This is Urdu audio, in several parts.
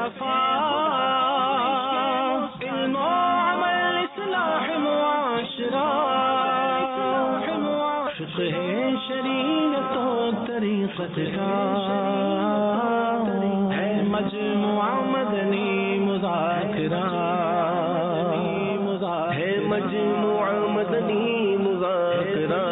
مصطفیٰ علم و عمل اصلاح معاشرہ فقہ شریعت و طریقت کا ہے مجموعہ مدنی مذاکرہ ہے مجموعہ مدنی مذاکرہ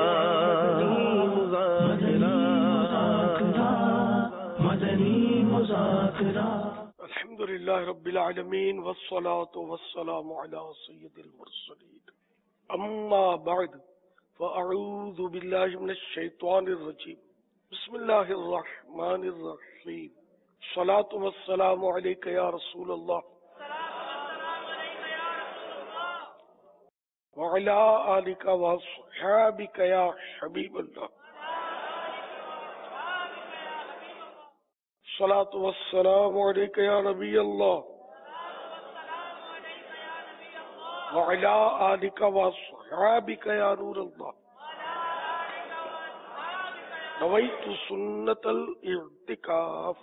الحمد للہ رب العالمین والصلاة والسلام علی سید المرسلین اما بعد فاعوذ باللہ من الشیطان الرجیم بسم اللہ الرحمن الرحیم الصلاة والسلام علیک یا رسول اللہ وعلی آلک واصحابک یا حبیب اللہ الصلاة والسلام علیک یا نبی اللہ وعلی آلک واصحابک یا نور اللہ نویت سنت الاعتکاف.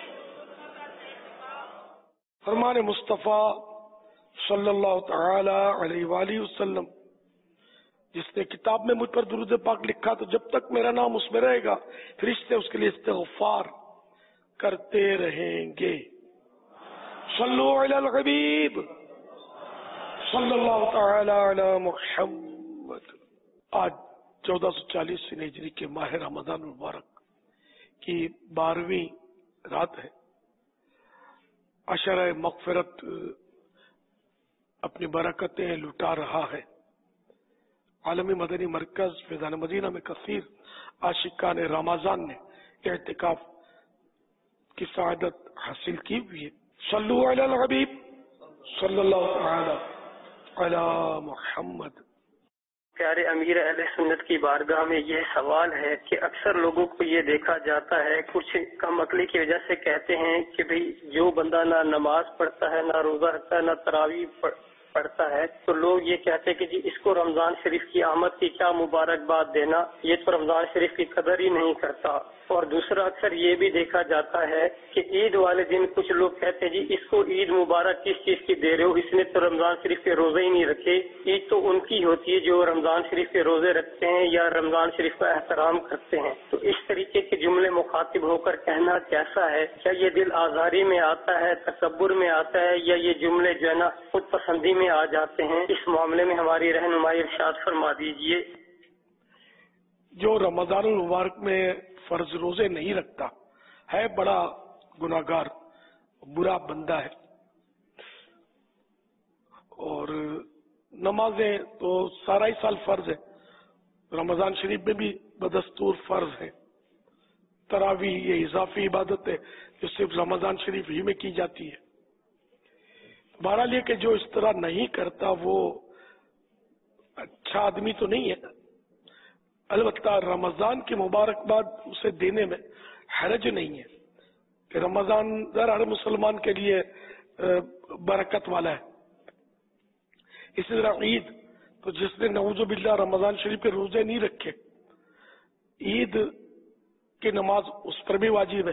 فرمان مصطفیٰ صلی اللہ تعالی علیہ وآلہ وسلم جس نے کتاب میں مجھ پر درود پاک لکھا تو جب تک میرا نام اس میں رہے گا فرشتے اس کے لیے استغفار کرتے رہیں گے. صلو علی الحبیب صلی اللہ تعالی علی محمد. آج 1440 ہجری کے ماہ رمضان المبارک کی 12ویں رات ہے. عشرہ مغفرت اپنی برکتیں لٹا رہا ہے. عالمی مدنی مرکز فیضان مدینہ میں کثیر عاشقان رمضان نے اعتکاف کی سعادت حاصل کی ہوئی ہے. صلو علی الحبیب صلی اللہ تعالی علی محمد. پیارے امیر اہل سنت کی بارگاہ میں یہ سوال ہے کہ اکثر لوگوں کو یہ دیکھا جاتا ہے کچھ کم عقلی کی وجہ سے کہتے ہیں کہ بھئی جو بندہ نہ نماز پڑھتا ہے نہ روزہ رکھتا ہے نہ تراویح پڑھتا ہے تو لوگ یہ کہتے ہیں کہ جی اس کو رمضان شریف کی آمد کی کیا مبارکباد دینا، یہ تو رمضان شریف کی قدر ہی نہیں کرتا. اور دوسرا اکثر یہ بھی دیکھا جاتا ہے کہ عید والے دن کچھ لوگ کہتے ہیں جی اس کو عید مبارک کس چیز کی دے رہے ہو، اس نے تو رمضان شریف کے روزے ہی نہیں رکھے. عید تو ان کی ہوتی ہے جو رمضان شریف کے روزے رکھتے ہیں یا رمضان شریف کا احترام کرتے ہیں. تو اس طریقے کے جملے مخاطب ہو کر کہنا کیسا ہے؟ کیا یہ دل آزاری میں آتا ہے، تکبر میں آتا ہے، یا یہ جملے جو ہے نا خود پسندی میں آ جاتے ہیں؟ اس معاملے میں ہماری رہنمائی ارشاد فرما دیجیے. جو رمضان المبارک میں فرض روزے نہیں رکھتا ہے بڑا گناہگار برا بندہ ہے. اور نمازیں تو سارا ہی سال فرض ہے، رمضان شریف میں بھی بدستور فرض ہے. تراویح یہ اضافی عبادت ہے جو صرف رمضان شریف ہی میں کی جاتی ہے. بہرحال یہ کہ جو اس طرح نہیں کرتا وہ اچھا آدمی تو نہیں ہے. البتہ رمضان کی مبارکباد اسے دینے میں حرج نہیں ہے کہ رمضان ہر مسلمان کے لیے برکت والا ہے. اسی طرح عید تو جس نے نعوذ باللہ رمضان شریف کے روزے نہیں رکھے عید کی نماز اس پر بھی واجب ہے.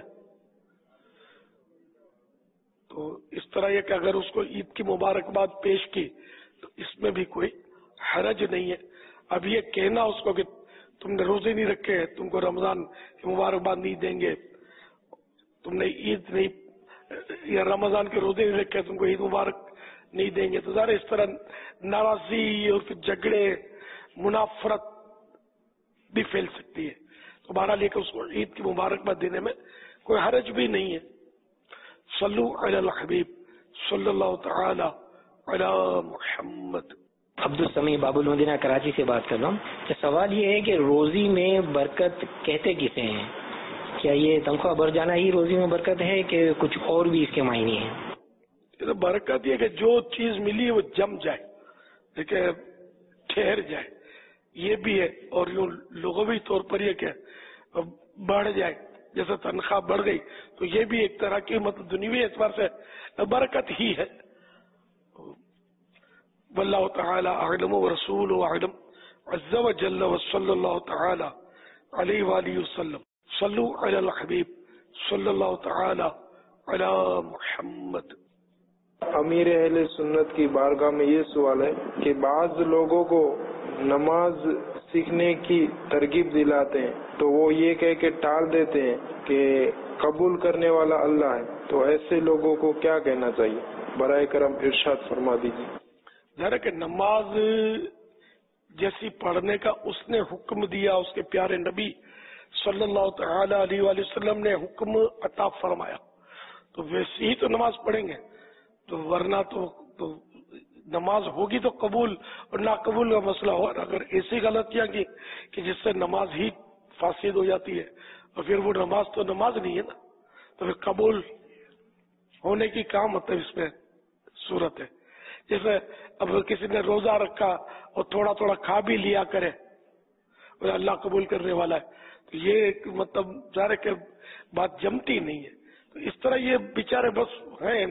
تو اس طرح یہ کہ اگر اس کو عید کی مبارکباد پیش کی تو اس میں بھی کوئی حرج نہیں ہے. اب یہ کہنا اس کو کہ تم نے روزے نہیں رکھے تم کو رمضان کی مبارکباد نہیں دیں گے، تم نے عید نہیں یا رمضان کے روزے نہیں رکھے تم کو عید مبارک نہیں دیں گے، تو ظاہر اس طرح ناراضی اور پھر جھگڑے منافرت بھی پھیل سکتی ہے. تو بہرحال یہ کہ اس کو عید کی مبارکباد دینے میں کوئی حرج بھی نہیں ہے. صلو علی الحبیب صلی اللہ تعالی علی محمد. عبد السمیع باب المدینہ کراچی سے بات کر رہا ہوں. سوال یہ ہے کہ روزی میں برکت کہتے کسے ہیں؟ کیا یہ تنخواہ بڑھ جانا ہی روزی میں برکت ہے کہ کچھ اور بھی اس کے معنی ہیں؟ برکت یہ کہ جو چیز ملی وہ جم جائے لیکن ٹھہر جائے یہ بھی ہے. اور یوں لغوی طور پر یہ کہ بڑھ جائے جیسے تنخواہ بڑھ گئی تو یہ بھی ایک طرح کی مطلب دنیوی اعتبار سے برکت ہی ہے. واللہ تعالی اعلم ورسولہ اعلم عز وجل وصلی اللہ تعالی علیہ وآلہ وسلم. صلو علی الحبیب صلی اللہ تعالی علی محمد۔ امیر اہل سنت کی بارگاہ میں یہ سوال ہے کہ بعض لوگوں کو نماز سیکھنے کی ترغیب دلاتے ہیں تو وہ یہ کہہ کے ٹال دیتے ہیں کہ قبول کرنے والا اللہ ہے، تو ایسے لوگوں کو کیا کہنا چاہیے؟ برائے کرم ارشاد فرما دیجیے۔ ذرا کہ نماز جیسی پڑھنے کا اس نے حکم دیا، اس کے پیارے نبی صلی اللہ تعالی علیہ وآلہ وسلم نے حکم عطا فرمایا، تو ویسے ہی تو نماز پڑھیں گے، تو ورنہ تو نماز ہوگی تو قبول اور ناقبول کا مسئلہ ہو۔ اگر ایسی غلطیاں کی کہ جس سے نماز ہی فاسد ہو جاتی ہے اور پھر وہ نماز تو نماز نہیں ہے نا، تو پھر قبول ہونے کی کام مطلب اس میں صورت ہے۔ جیسے اب کسی نے روزہ رکھا اور تھوڑا تھوڑا کھا بھی لیا کرے اور اللہ قبول کرنے والا ہے، تو یہ مطلب ظاہر کہ بات جمتی نہیں ہے۔ تو اس طرح یہ بیچارے بس ہیں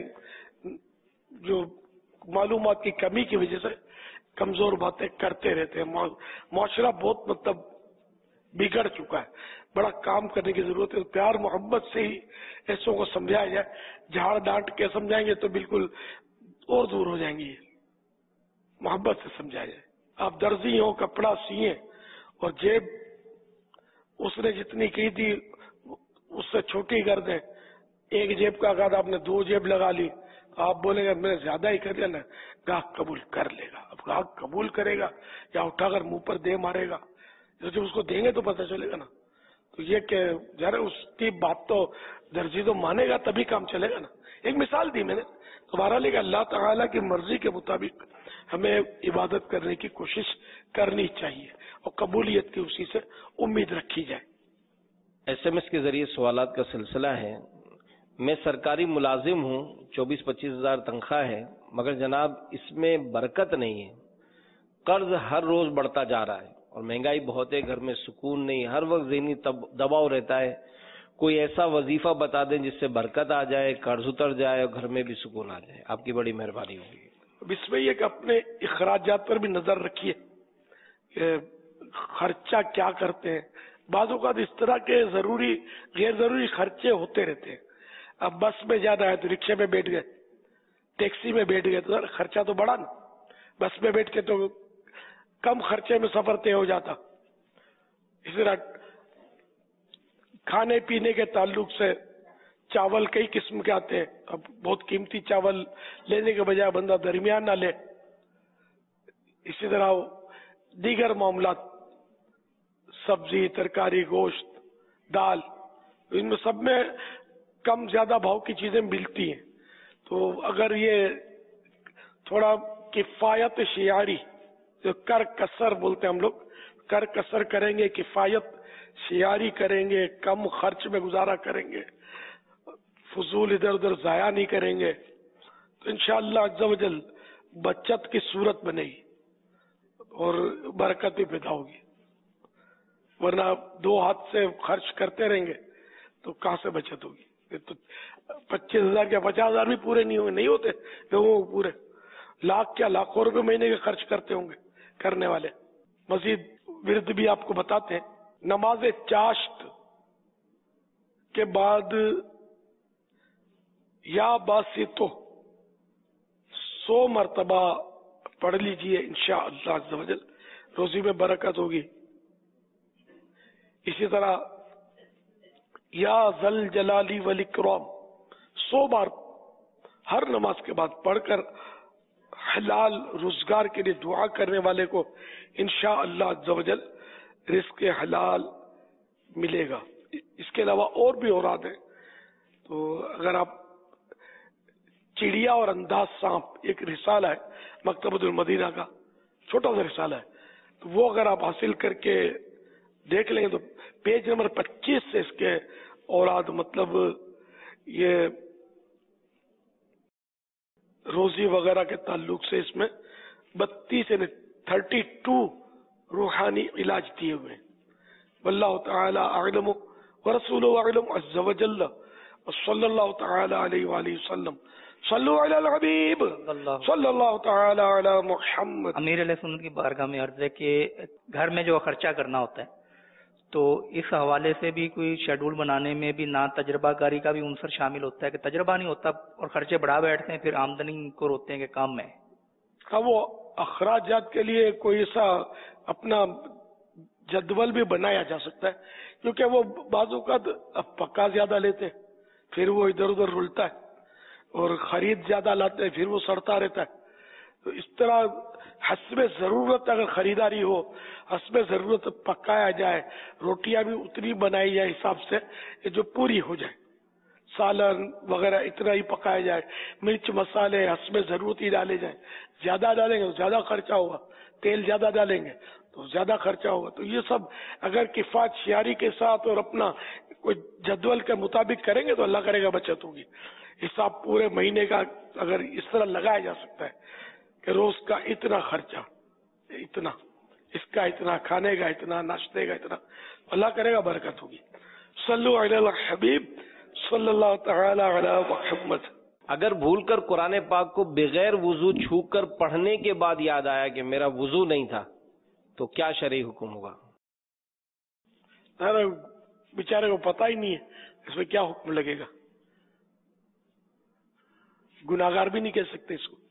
جو معلومات کی کمی کی وجہ سے کمزور باتیں کرتے رہتے ہیں۔ معاشرہ بہت مطلب بگڑ چکا ہے، بڑا کام کرنے کی ضرورت ہے۔ پیار محبت سے ہی ایسوں کو سمجھایا جائے، جھاڑ ڈانٹ کے سمجھائیں گے تو بالکل اور دور ہو جائیں گے۔ محبت سے سمجھایا جائے۔ آپ درزی ہو، کپڑا سیئیں اور جیب اس نے جتنی کی تھی اس سے چھوٹی کر دیں، ایک جیب کا کہا آپ نے 2 جیب لگا لی، تو آپ بولیں گے میں نے زیادہ ہی کر دیا نا، گاہک قبول کر لے گا۔ اب گاہک قبول کرے گا یا اٹھا کر منہ پر دے مارے گا، جب اس کو دیں گے تو پتہ چلے گا نا۔ تو یہ کہ ذرا اس کی بات تو درجی تو مانے گا تبھی کام چلے گا نا۔ ایک مثال دی میں نے تمہارا لے کہ اللہ تعالیٰ کی مرضی کے مطابق ہمیں عبادت کرنے کی کوشش کرنی چاہیے اور قبولیت کی اسی سے امید رکھی جائے۔ SMS کے ذریعے سوالات کا سلسلہ ہے۔ میں سرکاری ملازم ہوں، 24-25 ہزار تنخواہ ہے، مگر جناب اس میں برکت نہیں ہے۔ قرض ہر روز بڑھتا جا رہا ہے اور مہنگائی بہت ہے، گھر میں سکون نہیں، ہر وقت ذہنی دباؤ رہتا ہے۔ کوئی ایسا وظیفہ بتا دیں جس سے برکت آ جائے، قرض اتر جائے اور گھر میں بھی سکون آ جائے، آپ کی بڑی مہربانی ہوگی۔ اس میں یہ کہ اپنے اخراجات پر بھی نظر رکھیے کہ خرچہ کیا کرتے ہیں۔ بعض اوقات اس طرح کے ضروری غیر ضروری خرچے ہوتے رہتے ہیں۔ اب بس میں جانا ہے تو رکشے میں بیٹھ گئے، ٹیکسی میں بیٹھ گئے تو خرچہ تو بڑھا نا۔ بس میں بیٹھ کے تو کم خرچے میں سفر طے ہو جاتا۔ اسی طرح کھانے پینے کے تعلق سے چاول کئی قسم کے آتے ہیں، اب بہت قیمتی چاول لینے کے بجائے بندہ درمیان نہ لے۔ اسی طرح دیگر معاملات، سبزی، ترکاری، گوشت، دال، ان میں سب میں کم زیادہ بھاؤ کی چیزیں ملتی ہیں۔ تو اگر یہ تھوڑا کفایت شعاری، جو کر کسر بولتے ہیں ہم لوگ، کر کسر کریں گے، کفایت شعاری کریں گے، کم خرچ میں گزارا کریں گے، فضول ادھر ادھر ضائع نہیں کریں گے، تو انشاءاللہ عز و جل بچت کی صورت بنے گی اور برکت بھی پیدا ہوگی۔ ورنہ 2 ہاتھ سے خرچ کرتے رہیں گے تو کہاں سے بچت ہوگی؟ تو 25,000 یا 50,000 بھی پورے نہیں ہوں گے، نہیں ہوتے لوگوں کو پورے، لاکھ کیا لاکھوں روپے مہینے کے خرچ کرتے ہوں گے کرنے والے۔ مزید ورد بھی آپ کو بتاتے ہیں۔ نماز چاشت کے بعد یا باسطو 100 مرتبہ پڑھ لیجئے، انشاءاللہ عز و جل روزی میں برکت ہوگی۔ اسی طرح یا ذل جلالی والاکرام 100 بار ہر نماز کے بعد پڑھ کر حلال روزگار کے لیے دعا کرنے والے کو انشاءاللہ عز و جل رزق حلال ملے گا۔ اس کے علاوہ اور بھی اوراد ہیں، تو اگر آپ چڑیا اور انداز سانپ، ایک رسالہ ہے مکتبۃ المدینہ کا، چھوٹا سا رسالہ ہے، تو وہ اگر آپ حاصل کر کے دیکھ لیں تو پیج نمبر 25 سے اس کے اوراد، مطلب یہ روزی وغیرہ کے تعلق سے اس میں 32 یعنی 32 روحانی علاج دیے ہوئے ہیں۔ واللہ تعالی اعلم ورسولہ اعلم عز و جل، صلی اللہ تعالی علیہ وآلہ وسلم، صلو علی الحبیب صلی اللہ تعالی علی محمد۔ امیر علیہ سنت کی بارگاہ میں عرض ہے کہ گھر میں جو خرچہ کرنا ہوتا ہے تو اس حوالے سے بھی کوئی شیڈول بنانے میں بھی نہ تجربہ کاری کا بھی عنصر شامل ہوتا ہے کہ تجربہ نہیں ہوتا اور خرچے بڑھا بیٹھتے ہیں، پھر آمدنی کو روکتے ہیں کہ کام میں؟ ہاں، وہ اخراجات کے لیے کوئی ایسا اپنا جدول بھی بنایا جا سکتا ہے، کیونکہ وہ بعض اوقات پکا زیادہ لیتے پھر وہ ادھر ادھر رلتا ہے، اور خرید زیادہ لاتے ہیں پھر وہ سڑتا رہتا ہے. تو اس طرح حسب ضرورت اگر خریداری ہو، حسب ضرورت پکایا جائے، روٹیاں بھی اتنی بنائی جائے حساب سے کہ جو پوری ہو جائے، سالن وغیرہ اتنا ہی پکایا جائے، مرچ مسالے حسب ضرورت ہی ڈالے جائیں. زیادہ ڈالیں گے تو زیادہ خرچہ ہوگا، تیل زیادہ ڈالیں گے تو زیادہ خرچہ ہوگا. تو یہ سب اگر کفایت شعاری کے ساتھ اور اپنا کوئی جدول کے مطابق کریں گے تو اللہ کرے گا بچت ہوگی. حساب پورے مہینے کا اگر اس طرح لگایا جا سکتا ہے کہ روز کا اتنا خرچہ، اتنا اس کا، اتنا کھانے کا، اتنا ناشتے کا، اتنا، اللہ کرے گا برکت ہوگی. صلو علی الحبیب صلی اللہ تعالی علی محمد. اگر بھول کر قرآن پاک کو بغیر وضو چھو کر پڑھنے کے بعد یاد آیا کہ میرا وضو نہیں تھا تو کیا شرعی حکم ہوگا؟ ارے بیچارے کو پتہ ہی نہیں ہے اس میں کیا حکم لگے گا. گناہگار بھی نہیں کہہ سکتے اس کو.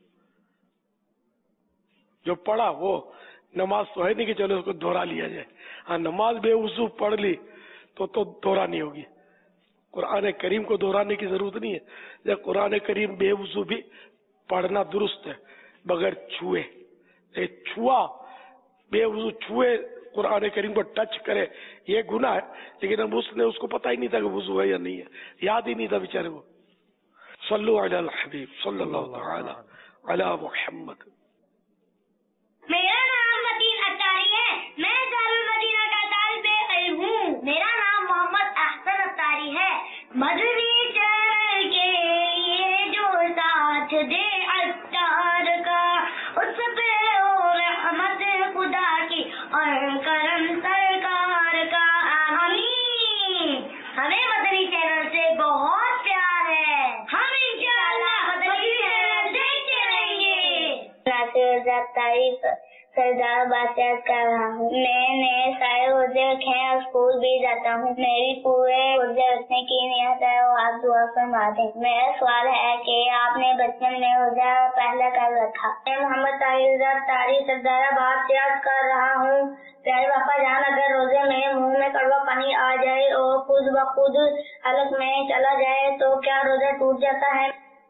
جو پڑھا وہ نماز تو ہے نہیں کہ چلو اس کو دوہرا لیا جائے. ہاں، نماز بے وضو پڑھ لی تو دوہرا نہیں ہوگی. قرآن کریم کو دہرانے کی ضرورت نہیں ہے. جب قرآن کریم بے وضو بھی پڑھنا درست ہے، بغیر چھوئے. چھوا بے وضو چھوئے قرآن کریم کو ٹچ کرے یہ گناہ ہے، لیکن اب اس نے اس کو پتہ ہی نہیں تھا کہ وضو ہے یا نہیں ہے، یاد ہی نہیں تھا بیچارے کو. صلو علی الحبیب صلی اللہ تعالی علی محمد. میرا نام متین اتاری ہے، میں دارالمدینہ کا طالب علم ہوں. میرا نام محمد احسن اتاری ہے. مدنی چینل کے لیے جو ساتھ دے اتار کا، اس پہ ہو رحمت خدا کی اور کرم سرکار کا. آمین. ہمیں مدنی چینل سے بہت پیار ہے. ہم انشاءاللہ مدنی چینل دیکھتے رہیں گے. تاریخ سردار بادشاہ کر رہا ہوں. میں نے سارے روزے رکھے ہیں اور اسکول بھی جاتا ہوں. میری پورے روزے رکھنے کی نیت ہے اور آپ دعا فرما دیں. میرا سوال ہے کہ آپ نے بچپن میں روزہ پہلا کر رکھا. میں محمد طاہر سردار آباد سے عرض کر رہا ہوں، پیارے باپا جان، اگر روزے میں منہ میں کڑوا پانی آ جائے اور خود بخود حلق میں چلا جائے تو کیا روزہ ٹوٹ جاتا ہے؟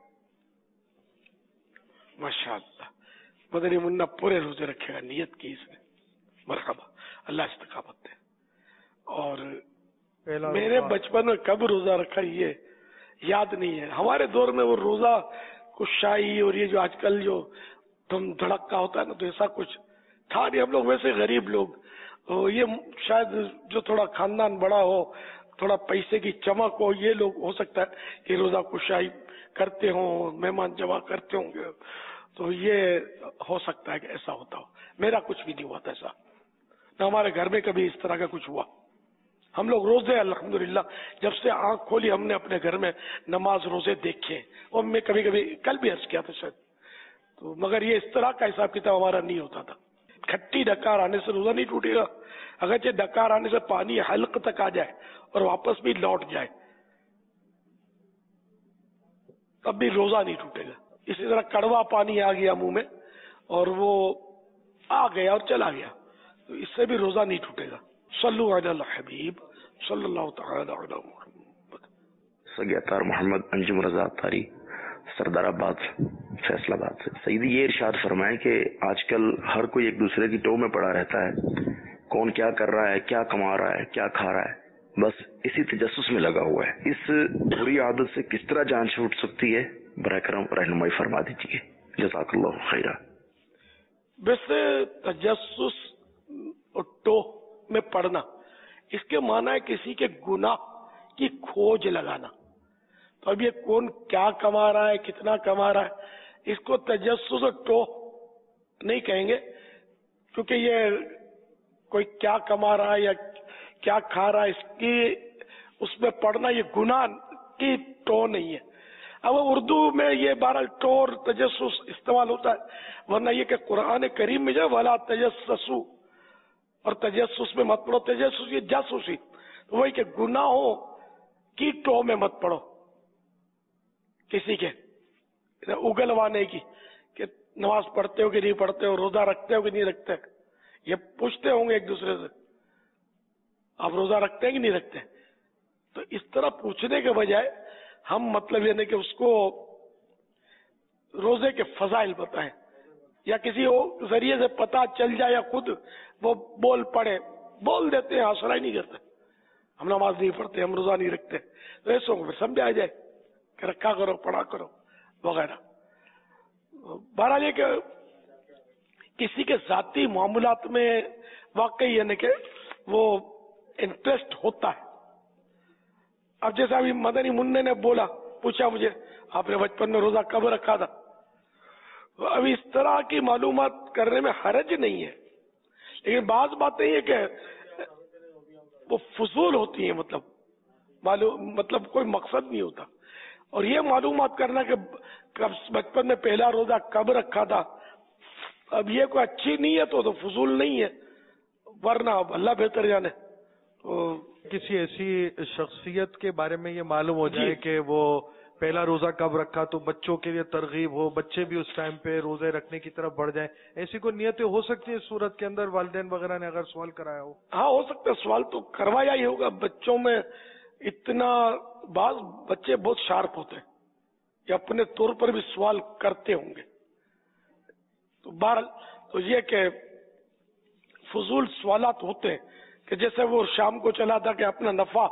ماشاءاللہ، مدنی منا پورے روزے رکھے گا، نیت کی اس نے. مرحبا، اللہ استقامت دے. اور میرے بچپن میں کب روزہ رکھا یہ یاد نہیں ہے. ہمارے دور میں وہ روزہ کشائی اور یہ جو آج کل جو دم دھڑکا ہوتا ہے نا، تو ایسا کچھ تھا نہیں. ہم لوگ ویسے غریب لوگ، یہ شاید جو تھوڑا خاندان بڑا ہو، تھوڑا پیسے کی چمک ہو، یہ لوگ ہو سکتا ہے کہ روزہ کشائی کرتے ہوں، مہمان جمع کرتے ہوں گے، تو یہ ہو سکتا ہے کہ ایسا ہوتا ہو. میرا کچھ بھی نہیں ہوا تھا ایسا، نہ ہمارے گھر میں کبھی اس طرح کا کچھ ہوا. ہم لوگ روزے الحمدللہ جب سے آنکھ کھولی ہم نے اپنے گھر میں نماز روزے دیکھے. اور میں کبھی کبھی کل بھی عرض کیا تھا شاید، تو مگر یہ اس طرح کا حساب کتاب ہمارا نہیں ہوتا تھا. کھٹی ڈکار آنے سے روزہ نہیں ٹوٹے گا، اگرچہ ڈکار آنے سے پانی حلق تک آ جائے اور واپس بھی لوٹ جائے تب بھی روزہ نہیں ٹوٹے گا. اسی طرح کڑوا پانی آ گیا منہ میں اور وہ آ گیا اور چلا گیا تو اس سے بھی روزہ نہیں ٹوٹے گا. صلو علی الحبیب صلی اللہ تعالی علی محمد. سگیاتار محمد انجم رضا اتاری، سردار آباد، فیصل آباد سے. سیدی یہ ارشاد فرمائے کہ آج کل ہر کوئی ایک دوسرے کی ٹو میں پڑا رہتا ہے، کون کیا کر رہا ہے، کیا کما رہا ہے، کیا کھا رہا ہے، بس اسی تجسس میں لگا ہوا ہے. اس بری عادت سے کس طرح جان چھوٹ سکتی ہے؟ براہ کرم رہنمائی فرما دیجیے، جزاک اللہ خیرہ. ویسے تجسس اور ٹو میں پڑھنا، اس کے معنی ہے کسی کے گناہ کی کھوج لگانا. تو اب یہ کون کیا کما رہا ہے، کتنا کما رہا ہے، اس کو تجسس اور ٹو نہیں کہیں گے، کیونکہ یہ کوئی کیا کما رہا ہے یا کیا کھا رہا ہے اس میں پڑھنا یہ گناہ کی ٹو نہیں ہے. اب اردو میں یہ بہرحال ٹو اور تجسس استعمال ہوتا ہے، ورنہ یہ کہ قرآن کریم میں جو ولا تجسسوا، اور تجسس میں مت پڑو. تجسس یہ جاسوسی, تو وہی کہ گناہوں کی ٹو میں مت پڑو, کسی کے اگلوانے کی کہ نماز پڑھتے ہو کہ نہیں پڑھتے ہو, روزہ رکھتے ہو کہ نہیں رکھتے. یہ پوچھتے ہوں گے ایک دوسرے سے, آپ روزہ رکھتے ہیں کہ نہیں رکھتے. تو اس طرح پوچھنے کے بجائے ہم مطلب یہ نہیں کہ اس کو روزے کے فضائل بتائیں, یا کسی ذریعے سے پتا چل جائے, یا خود وہ بول پڑے, بول دیتے ہیں حوصلہ ہی نہیں کرتے, ہم نماز نہیں پڑھتے, ہم روزہ نہیں رکھتے, تو ایسوں کو سمجھا جائے کہ رکھا کرو, پڑھا کرو وغیرہ. بہرحال یہ کہ کسی کے ذاتی معاملات میں واقعی یعنی کہ وہ انٹرسٹ ہوتا ہے. اب جیسا ابھی مدنی منع نے بولا, پوچھا مجھے آپ نے بچپن میں روزہ کب رکھا تھا, اب اس طرح کی معلومات کرنے میں حرج نہیں ہے, لیکن بعض باتیں یہ کہ وہ فضول ہوتی ہیں, مطلب کوئی مقصد نہیں ہوتا. اور یہ معلومات کرنا کہ بچپن میں پہلا روزہ کب رکھا تھا, اب یہ کوئی اچھی نیت ہو تو فضول نہیں ہے, ورنہ اب اللہ بہتر جانے. کسی ایسی شخصیت کے بارے میں یہ معلوم ہو جائے کہ وہ پہلا روزہ کب رکھا تو بچوں کے لیے ترغیب ہو, بچے بھی اس ٹائم پہ روزے رکھنے کی طرف بڑھ جائیں, ایسی کوئی نیتیں ہو سکتی ہیں صورت کے اندر, والدین وغیرہ نے اگر سوال کرایا ہو؟ ہاں ہو سکتا ہے, سوال تو کروایا ہی ہوگا. بچوں میں اتنا, بعض بچے بہت شارپ ہوتے ہیں, یہ اپنے طور پر بھی سوال کرتے ہوں گے. تو بہرحال تو یہ کہ فضول سوالات ہوتے ہیں کہ جیسے وہ شام کو چلا تھا کہ اپنا نفع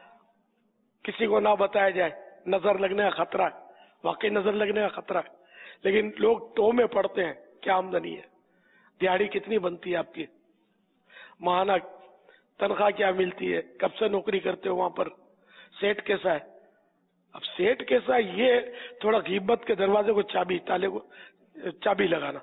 کسی کو نہ بتایا جائے, نظر لگنے کا خطرہ ہے, واقعی نظر لگنے کا خطرہ ہے, لیکن لوگ ٹو میں پڑھتے ہیں کیا آمدنی ہے, دیہڑی کتنی بنتی ہے آپ کی, ماہانہ تنخواہ کیا ملتی ہے, کب سے نوکری کرتے ہو وہاں پر, سیٹ کیسا ہے. اب سیٹ کیسا ہے یہ تھوڑا غیبت کے دروازے کو تالے کو چابی لگانا.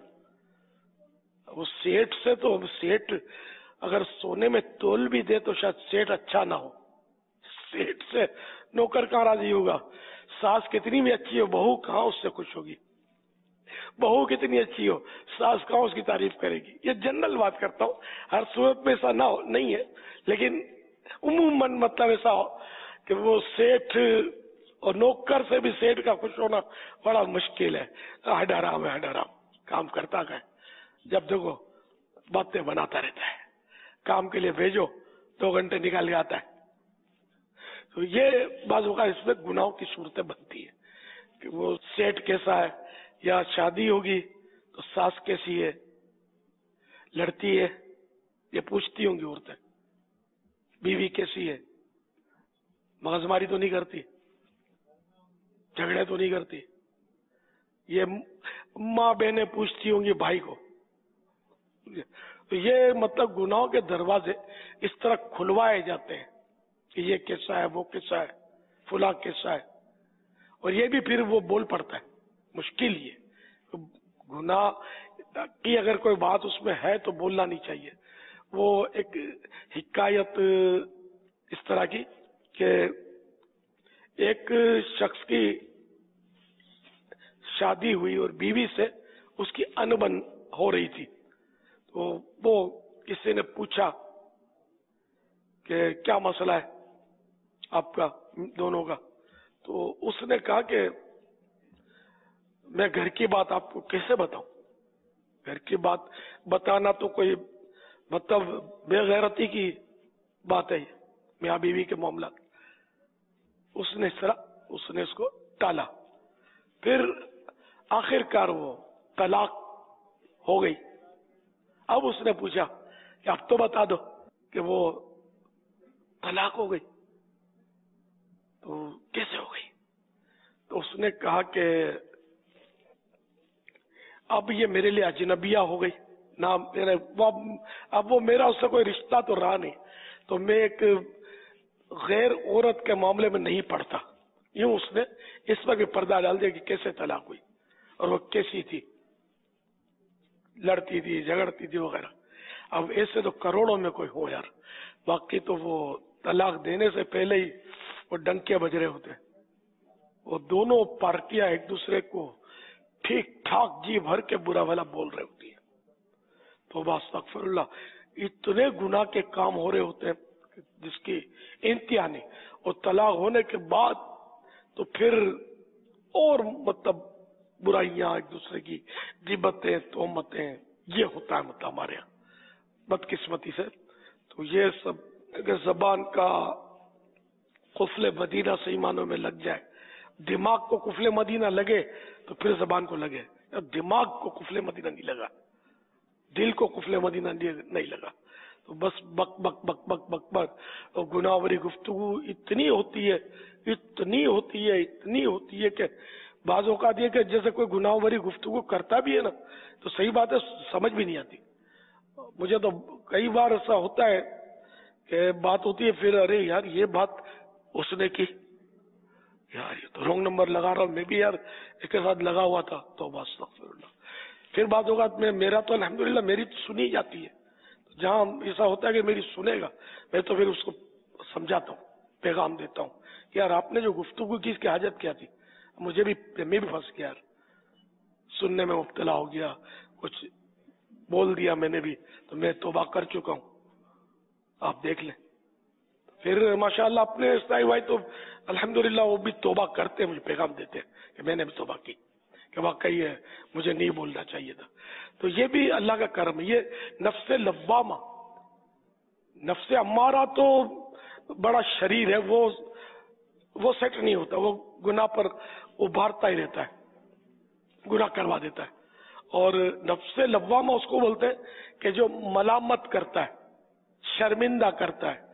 وہ سیٹ سے تو سیٹ اگر سونے میں تول بھی دے تو شاید سیٹ اچھا نہ ہو. سیٹ سے نوکر کہاں راضی ہوگا, ساس کتنی بھی اچھی ہو بہو کہاں اس سے خوش ہوگی, بہو کتنی اچھی ہو ساس کہاں اس کی تعریف کرے گی. یہ جنرل بات کرتا ہوں, ہر صورت میں ایسا نہ ہو نہیں ہے, لیکن عموماً مطلب ایسا ہو کہ وہ سیٹ اور نوکر سے بھی سیٹ کا خوش ہونا بڑا مشکل ہے. ہڈارام ہے, ہڈارام کام کرتا ہے, جب دیکھو باتیں بناتا رہتا ہے, کام کے لیے بھیجو 2 گھنٹے نکال کے آتا ہے. تو یہ بعض اوقات اس میں گناہوں کی صورتیں بنتی ہے کہ وہ سیٹ کیسا ہے, یا شادی ہوگی تو ساس کیسی ہے, لڑتی ہے, یہ پوچھتی ہوں گی عورتیں, بیوی کیسی ہے, مغز ماری تو نہیں کرتی, جھگڑے تو نہیں کرتی. یہ ماں بہنیں پوچھتی ہوں گی بھائی کو. تو یہ مطلب گناہوں کے دروازے اس طرح کھلوائے جاتے ہیں کہ یہ کیسا ہے, وہ کیسا ہے, فلاں کیسا ہے, اور یہ بھی پھر وہ بول پڑتا ہے. مشکل یہ گناہ کی اگر کوئی بات اس میں ہے تو بولنا نہیں چاہیے. وہ ایک حکایت اس طرح کی کہ ایک شخص کی شادی ہوئی اور بیوی سے اس کی انبن ہو رہی تھی. تو وہ کسی نے پوچھا کہ کیا مسئلہ ہے آپ کا دونوں کا, تو اس نے کہا کہ میں گھر کی بات آپ کو کیسے بتاؤں, گھر کی بات بتانا تو کوئی مطلب بے غیرتی کی بات ہے, میاں بیوی کے معاملات. اس نے اس کو ٹالا, پھر آخر کار وہ طلاق ہو گئی. اب اس نے پوچھا کہ اب تو بتا دو کہ وہ طلاق ہو گئی, تو کیسے ہو گئی. تو اس نے کہا کہ اب یہ میرے لیے اجنبیہ ہو گئی نہ, اب وہ میرا اس سے کوئی رشتہ تو رہا نہیں, تو میں ایک غیر عورت کے معاملے میں نہیں پڑتا. یوں اس نے اس پر بھی پردہ ڈال دیا کہ کیسے طلاق ہوئی اور وہ کیسی تھی, لڑتی تھی, جھگڑتی تھی وغیرہ. اب ایسے تو کروڑوں میں کوئی ہو یار, باقی تو وہ طلاق دینے سے پہلے ہی وہ ڈنکے بج رہے ہوتے. وہ دونوں پارٹیاں ایک دوسرے کو ٹھیک ٹھاک جی بھر کے برا بھلا بول رہے ہوتی ہیں. تو استغفر اللہ, इतने गुनाह के काम हो रहे होते हैं जिसकी इंतहा नहीं, और तलाक होने के बाद तो फिर और मतलब बुराइयां, एक दूसरे की गिबतें, तोहमतें, ये होता है मतलब हमारे यहाँ बदकिस्मती से। तो ये सब अगर जबान का कुफले मदीना सही मानों में लग जाए, दिमाग को कुफले मदीना लगे तो फिर जबान को लगे। दिमाग को कुफले मदीना नहीं लगा, दिल को कुफले मदीना नहीं लगा, तो बस बक बक बक बक बक बक। और गुनाहवरी गुफ्तगू इतनी होती है, इतनी होती है, इतनी होती है कि बाज़ औक़ात ये कि जैसे कोई गुनाहवरी गुफ्तगू करता भी है ना, तो सही बात है समझ भी नहीं आती। मुझे तो कई बार ऐसा होता है कि बात होती है, फिर अरे यार ये बात उसने की, यार ये तो रॉन्ग नंबर लगा रहा हूँ, मैं भी यार इसके साथ लगा हुआ था, तो बस फिर बात होगा मेरा तो अल्हम्दुलिल्लाह मेरी तो सुनी जाती है। तो जहाँ ऐसा होता है कि मेरी सुनेगा, मैं तो फिर उसको समझाता हूँ, पैगाम देता हूँ, यार आपने जो गुफ्तगू की इसकी हाजत क्या थी, मुझे भी, मैं भी फंस गया यार, सुनने में मुब्तला हो गया, कुछ बोल दिया मैंने भी, तो मैं तौबा कर चुका हूँ, आप देख लें। फिर माशाअल्लाह अपने इस्लाही भाई तो अल्हम्दुलिल्लाह वो भी तौबा करते हैं, मुझे पैगाम देते हैं कि मैंने भी तौबा की, कि वाकई है मुझे नहीं बोलना चाहिए था। तो ये भी अल्लाह का करम है। ये नफ्से लव्वामा, नफ्से अम्मारा तो बड़ा शरीर है, वो सेट नहीं होता, वो गुनाह पर उभारता ही रहता है, गुनाह करवा देता है। और नफ्से लव्वामा उसको बोलते हैं कि जो मलामत करता है, शर्मिंदा करता है,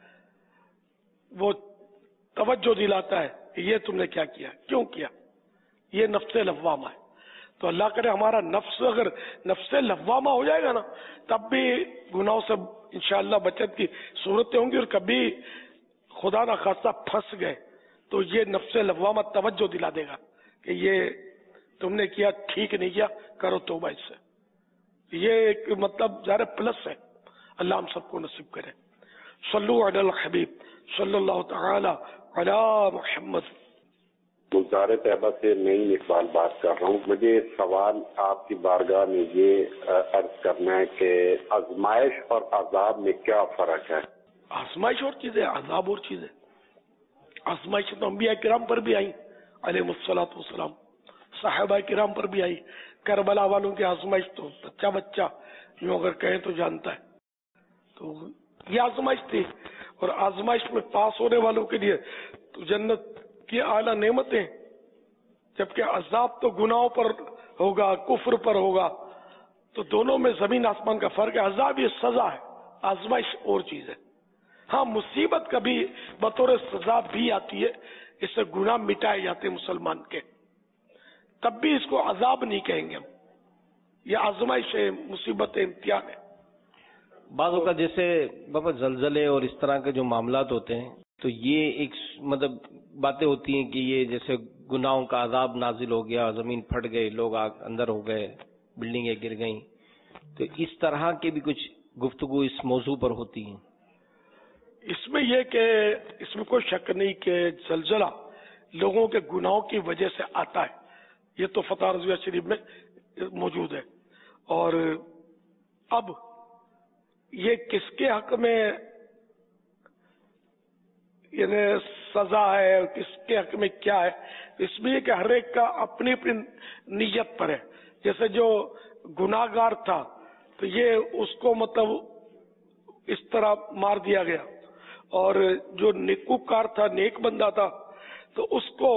वो तवज्जो दिलाता है कि ये तुमने क्या किया, क्यों किया, ये नफ्से लव्वामा है। तो अल्लाह करे हमारा नफ्स अगर नफ्से लव्वामा हो जाएगा ना, तब भी गुनाहों से इंशाअल्लाह बचत की सूरतें होंगी। और कभी खुदा ना खास्ता फंस गए तो ये नफ्से लव्वामा तवज्जो दिला देगा कि ये तुमने किया ठीक नहीं किया, करो तौबा इससे। ये एक मतलब ज़ाहिर प्लस है, अल्लाह हम सबको नसीब करे। सल्लु अलल हबीब सल्लल्लाहु तआला अला मुहम्मद। गुलजार तैयबा से नई इकबाल बात कर रहा हूँ। मुझे सवाल आपकी बारगाह में ये अर्ज करना है कि आजमाइश और अजाब में क्या फर्क है? आजमाइश और चीज है, अजाब और चीज है। आजमाइश तो अंबिया किराम पर भी आई अलैहिस्सलातु वस्सलाम, साहबा किराम पर भी आई। करबला वालों की आजमाइश तो बच्चा बच्चा यूं अगर कहें तो जानता है। तो ये आजमाइश थी, और आजमाइश में पास होने वालों के लिए तो जन्नत की आला नेमतें, जबकि अजाब तो गुनाहों पर होगा, कुफ्र पर होगा। तो दोनों में जमीन आसमान का फर्क है। अजाब ये सजा है, आजमाइश और चीज है। हाँ, मुसीबत कभी बतौर सजा भी आती है, इससे गुनाह मिटाए जाते हैं मुसलमान के, तब भी इसको अजाब नहीं कहेंगे हम, ये आजमाइश है, मुसीबत है, इम्तिहान है। बाज़ों का जैसे बाबा जलजले और इस तरह के जो मामलात होते हैं, तो ये एक मतलब बातें होती हैं कि ये जैसे गुनाहों का अजाब नाजिल हो गया, जमीन फट गई, लोग अंदर हो गए, बिल्डिंगें गिर गईं, तो इस तरह के भी कुछ गुफ्तगू इस मौजू पर होती हैं। इसमें यह कि इसमें कोई शक नहीं कि जलजला लोगों के गुनाहों की वजह से आता है, ये तो फतह रज़विया शरीफ में मौजूद है। और अब ये किसके हक में यानी सजा है और किसके हक में क्या है, इसमें कि हर एक का अपनी अपनी नीयत पर है। जैसे जो गुनाहगार था तो ये उसको मतलब इस तरह मार दिया गया, और जो नेकूकार था, नेक बंदा था, तो उसको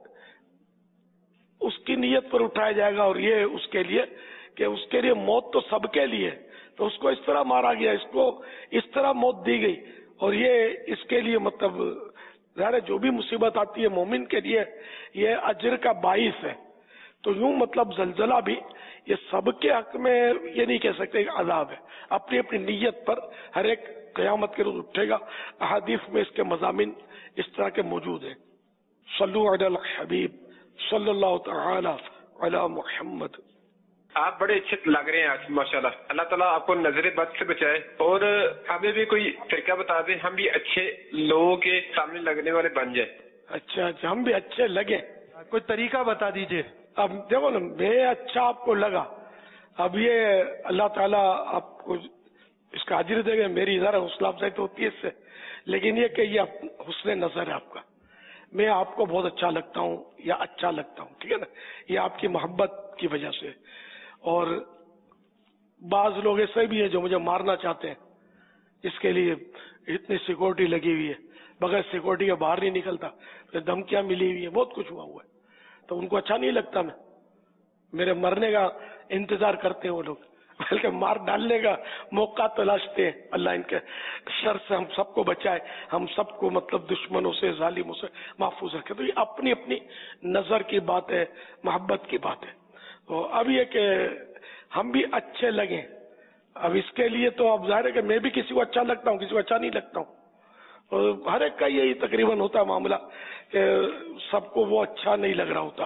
उसकी नीयत पर उठाया जाएगा। और ये उसके लिए कि उसके लिए मौत तो सबके लिए, तो उसको इस तरह मारा गया, इसको इस तरह मौत दी गई, और ये इसके लिए मतलब ज़ाहिर जो भी मुसीबत आती है मोमिन के लिए ये अजर का बाइस है। तो यूं मतलब जलजला भी ये सबके हक में ये नहीं कह सकते अजाब है, अपनी अपनी नीयत पर हर एक क़यामत के रोज उठेगा। अहादीस में इसके मज़ामिन इस तरह के मौजूद हैं। सल्लु अलल हबीब सल्लल्लाहु तआला अला मुहम्मद। आप बड़े अच्छे लग रहे हैं आज माशाल्लाह। अल्लाह ताला आपको नजरे बद से बचाए, और हमें भी कोई तरीका बता दें, हम भी अच्छे लोगों के सामने लगने वाले बन जाए। अच्छा, हम भी अच्छे लगे, कोई तरीका बता दीजिए। अब देखो ना, मैं अच्छा आपको लगा, अब ये अल्लाह ताला आपको اس کا اجر دے گا. میری ذرا حوصلہ افزائی تو ہوتی ہے اس سے, لیکن یہ کہ یہ حسن نظر ہے آپ کا. میں آپ کو بہت اچھا لگتا ہوں یا اچھا لگتا ہوں, ٹھیک ہے نا, یہ آپ کی محبت کی وجہ سے. اور بعض لوگ ایسے بھی ہیں جو مجھے مارنا چاہتے ہیں, اس کے لیے اتنی سیکورٹی لگی ہوئی ہے, بغیر سیکورٹی کے باہر نہیں نکلتا, دھمکیاں ملی ہوئی ہیں, بہت کچھ ہوا ہوا ہے. تو ان کو اچھا نہیں لگتا میں میرے مرنے کا انتظار کرتے ہیں وہ لوگ, بلکہ مار ڈالنے کا موقع تلاشتے ہیں. اللہ ان کے شر سے ہم سب کو بچائے, ہم سب کو مطلب دشمنوں سے ظالموں سے محفوظ رکھے. تو یہ اپنی اپنی نظر کی بات ہے, محبت کی بات ہے. تو اب یہ کہ ہم بھی اچھے لگیں, اب اس کے لیے تو اب ظاہر ہے کہ میں بھی کسی کو اچھا لگتا ہوں, کسی کو اچھا نہیں لگتا ہوں. اور ہر ایک کا یہی تقریباً ہوتا ہے معاملہ کہ سب کو وہ اچھا نہیں لگ رہا ہوتا.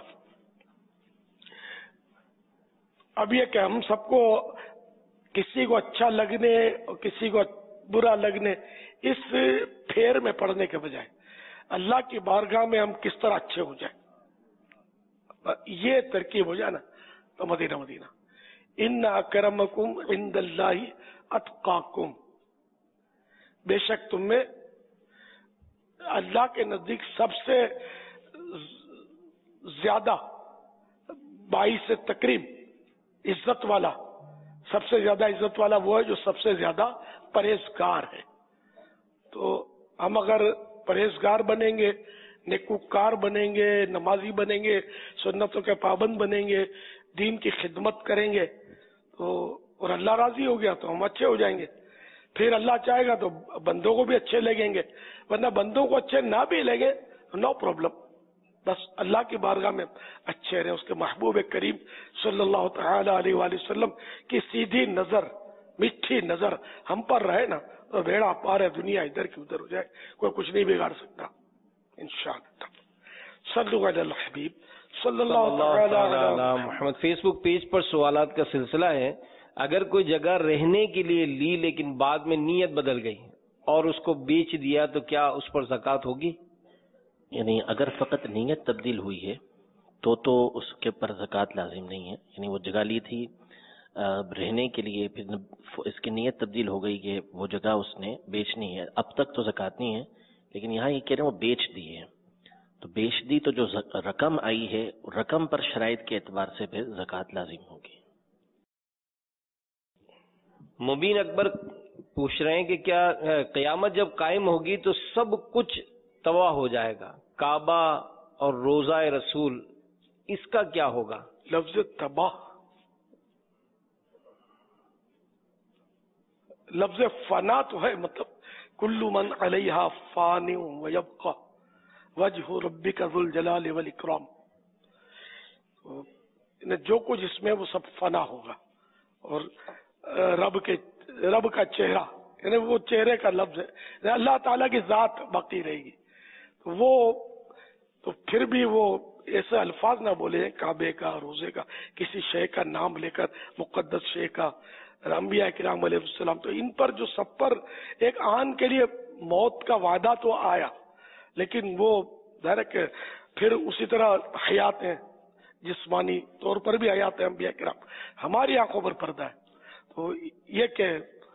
اب یہ کہ ہم سب کو کسی کو اچھا لگنے اور کسی کو برا لگنے اس پھیر میں پڑنے کے بجائے اللہ کی بارگاہ میں ہم کس طرح اچھے ہو جائیں, یہ ترکیب ہو جائے نا تو مدینہ مدینہ. ان اکرمکم عند اللہ اتقاکم, بے شک تم میں اللہ کے نزدیک سب سے زیادہ باعث تکریم عزت والا, سب سے زیادہ عزت والا وہ ہے جو سب سے زیادہ پرہیزگار ہے. تو ہم اگر پرہیزگار بنیں گے, نیکوکار بنیں گے, نمازی بنیں گے, سنتوں کے پابند بنیں گے, دین کی خدمت کریں گے, تو اور اللہ راضی ہو گیا تو ہم اچھے ہو جائیں گے. پھر اللہ چاہے گا تو بندوں کو بھی اچھے لگیں گے, ورنہ بندوں کو اچھے نہ بھی لگے نو پرابلم, بس اللہ کی بارگاہ میں اچھے رہے. اس کے محبوب کریم صلی اللہ تعالی علیہ وآلہ وسلم کی سیدھی نظر, میٹھی نظر ہم پر رہے نا تو بیڑا پار ہے, دنیا ادھر کی ادھر ہو جائے, کوئی کچھ نہیں بگاڑ سکتا انشاءاللہ. صلو علی الحبیب صلی اللہ تعالی علی محمد. فیس بک پیج پر سوالات کا سلسلہ ہے. اگر کوئی جگہ رہنے کے لیے لی لیکن بعد میں نیت بدل گئی اور اس کو بیچ دیا تو کیا اس پر زکوٰۃ ہوگی؟ یعنی اگر فقط نیت تبدیل ہوئی ہے تو اس کے پر زکوٰۃ لازم نہیں ہے. یعنی وہ جگہ لی تھی رہنے کے لیے, پھر اس کی نیت تبدیل ہو گئی کہ وہ جگہ اس نے بیچنی ہے, اب تک تو زکوٰۃ نہیں ہے. لیکن یہاں یہ کہہ رہے ہیں وہ بیچ دی ہے, تو بیچ دی تو جو رقم آئی ہے رقم پر شرائط کے اعتبار سے پھر زکوٰۃ لازم ہوگی. مبین اکبر پوچھ رہے ہیں کہ کیا قیامت جب قائم ہوگی تو سب کچھ تباہ ہو جائے گا, کعبہ اور روضہ رسول, اس کا کیا ہوگا؟ لفظ تباہ لفظ فنا تو ہے, مطلب کل من علیہا فان ویبقى وجہ ربک ذو الجلال والاکرام, جو کچھ اس میں وہ سب فنا ہوگا. اور رب کا چہرہ, یعنی وہ چہرے کا لفظ ہے, اللہ تعالیٰ کی ذات باقی رہے گی. وہ تو پھر بھی وہ ایسے الفاظ نہ بولے کعبے کا, روزے کا, کسی شے کا نام لے کر, مقدس شے کا, انبیاء کرام علیہ السلام. تو ان پر جو سب پر ایک آن کے لیے موت کا وعدہ تو آیا, لیکن وہ ظاہر ہے کہ پھر اسی طرح حیات ہیں, جسمانی طور پر بھی حیات ہیں انبیاء کرام, ہماری آنکھوں پر پردہ ہے. تو یہ کہ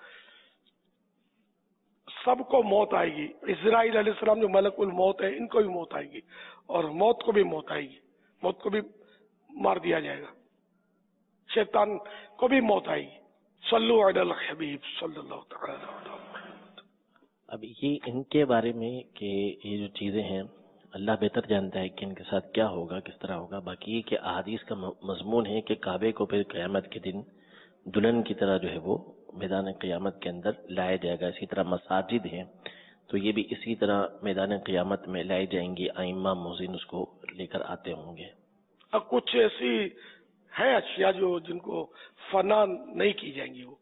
سب کو موت آئے گی. اسرائیل علیہ السلام جو ملک الموت ہے, ان کو بھی موت آئے گی, اور موت کو بھی موت آئے گی, موت کو بھی مار دیا جائے گا, شیطان کو بھی موت آئے گی. صلو علی الحبیب صلی اللہ تعالی علیہ وسلم. اب یہ ان کے بارے میں کہ یہ جو چیزیں ہیں اللہ بہتر جانتا ہے کہ ان کے ساتھ کیا ہوگا, کس طرح ہوگا. باقی یہ کہ احادیث کا مضمون ہے کہ کعبے کو پھر قیامت کے دن دلہن کی طرح جو ہے وہ میدان قیامت کے اندر لایا جائے گا. اسی طرح مساجد ہیں تو یہ بھی اسی طرح میدان قیامت میں لائی جائیں گی, ائمہ مؤذن اس کو لے کر آتے ہوں گے. اب کچھ ایسی ہے اشیاء جو جن کو فنا نہیں کی جائیں گی. وہ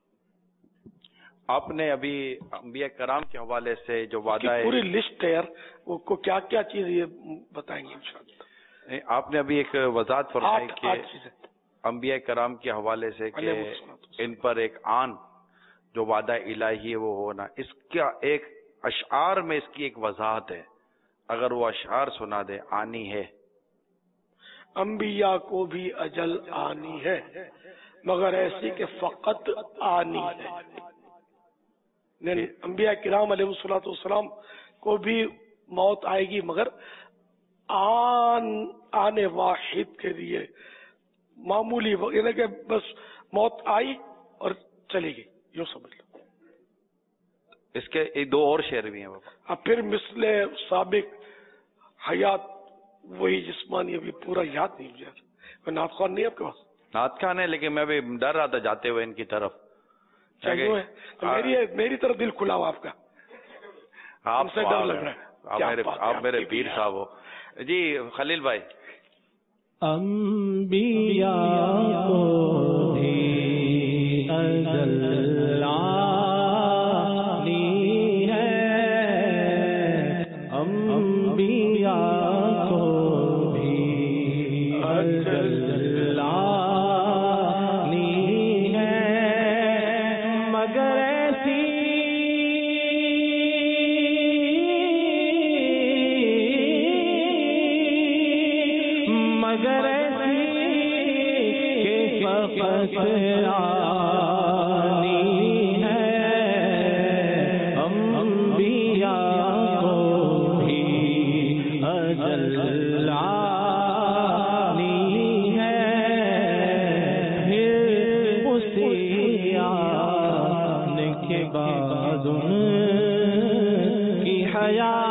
آپ نے ابھی انبیاء کرام کے حوالے سے جو وعدہ ہے, پوری لسٹ ہے یار, وہ کو کیا کیا چیز یہ بتائیں گے انشاءاللہ. آپ نے ابھی ایک وضاحت فرمائی کہ انبیاء کرام کے حوالے سے کہ ان پر ایک آن جو وعدہ الہی ہے وہ ہونا, اس کا ایک اشعار میں اس کی ایک وضاحت ہے, اگر وہ اشعار سنا دے. آنی ہے انبیاء کو بھی اجل آنی ہے, مگر ایسی کہ فقط آنی ہے. انبیاء کرام علیہ الصلوۃ والسلام کو بھی موت آئے گی، مگر آنے واحد کے لیے معمولی، یعنی کہ بس موت آئی اور چلی گئی، یوں سمجھ لو۔ اس کے دو اور شعر بھی ہیں بابا۔ اب پھر مثل سابق حیات وہی جسمانی، ابھی پورا یاد نہیں مجھے، کوئی نعت خوان نہیں آپ کے پاس؟ نعت خوان ہے، لیکن میں بھی ڈر رہا تھا جاتے ہوئے ان کی طرف۔ میری طرف دل کھلا ہوا آپ کا، آپ سے ڈر لگ رہا ہے، آپ میرے پیر صاحب ہو۔ جی خلیل بھائی، انبیاء کو بھی اجل آنی ہے، انبیاء کو بھی اجل آنی ہے، مگر ایسی فقط آنی ہے، انبیاء کو بھی اجل آنی ہے، پھر اسی آنے کے بعد ان کی حیات،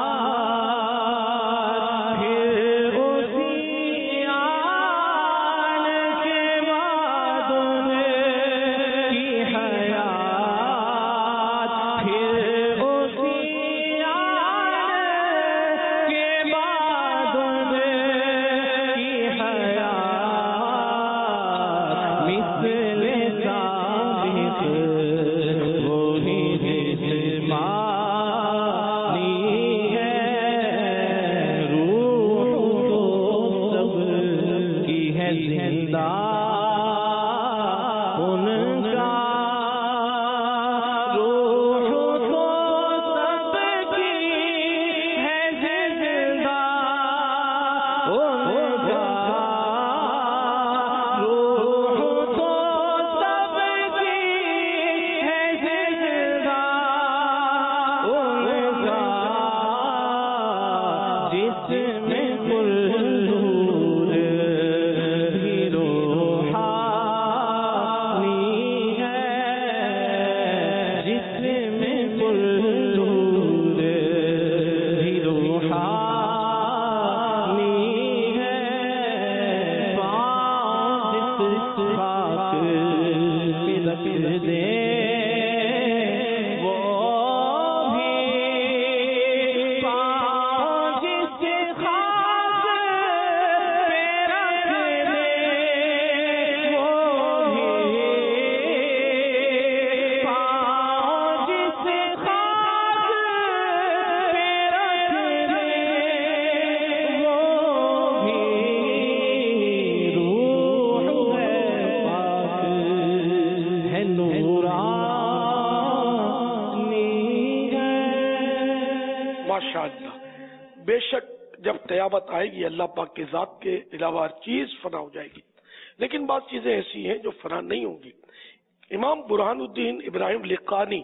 بے شک جب قیامت آئے گی اللہ پاک کے ذات کے علاوہ ہر چیز فنا ہو جائے گی، لیکن بعض چیزیں ایسی ہیں جو فنا نہیں ہوں گی۔ امام برہان الدین ابراہیم لقانی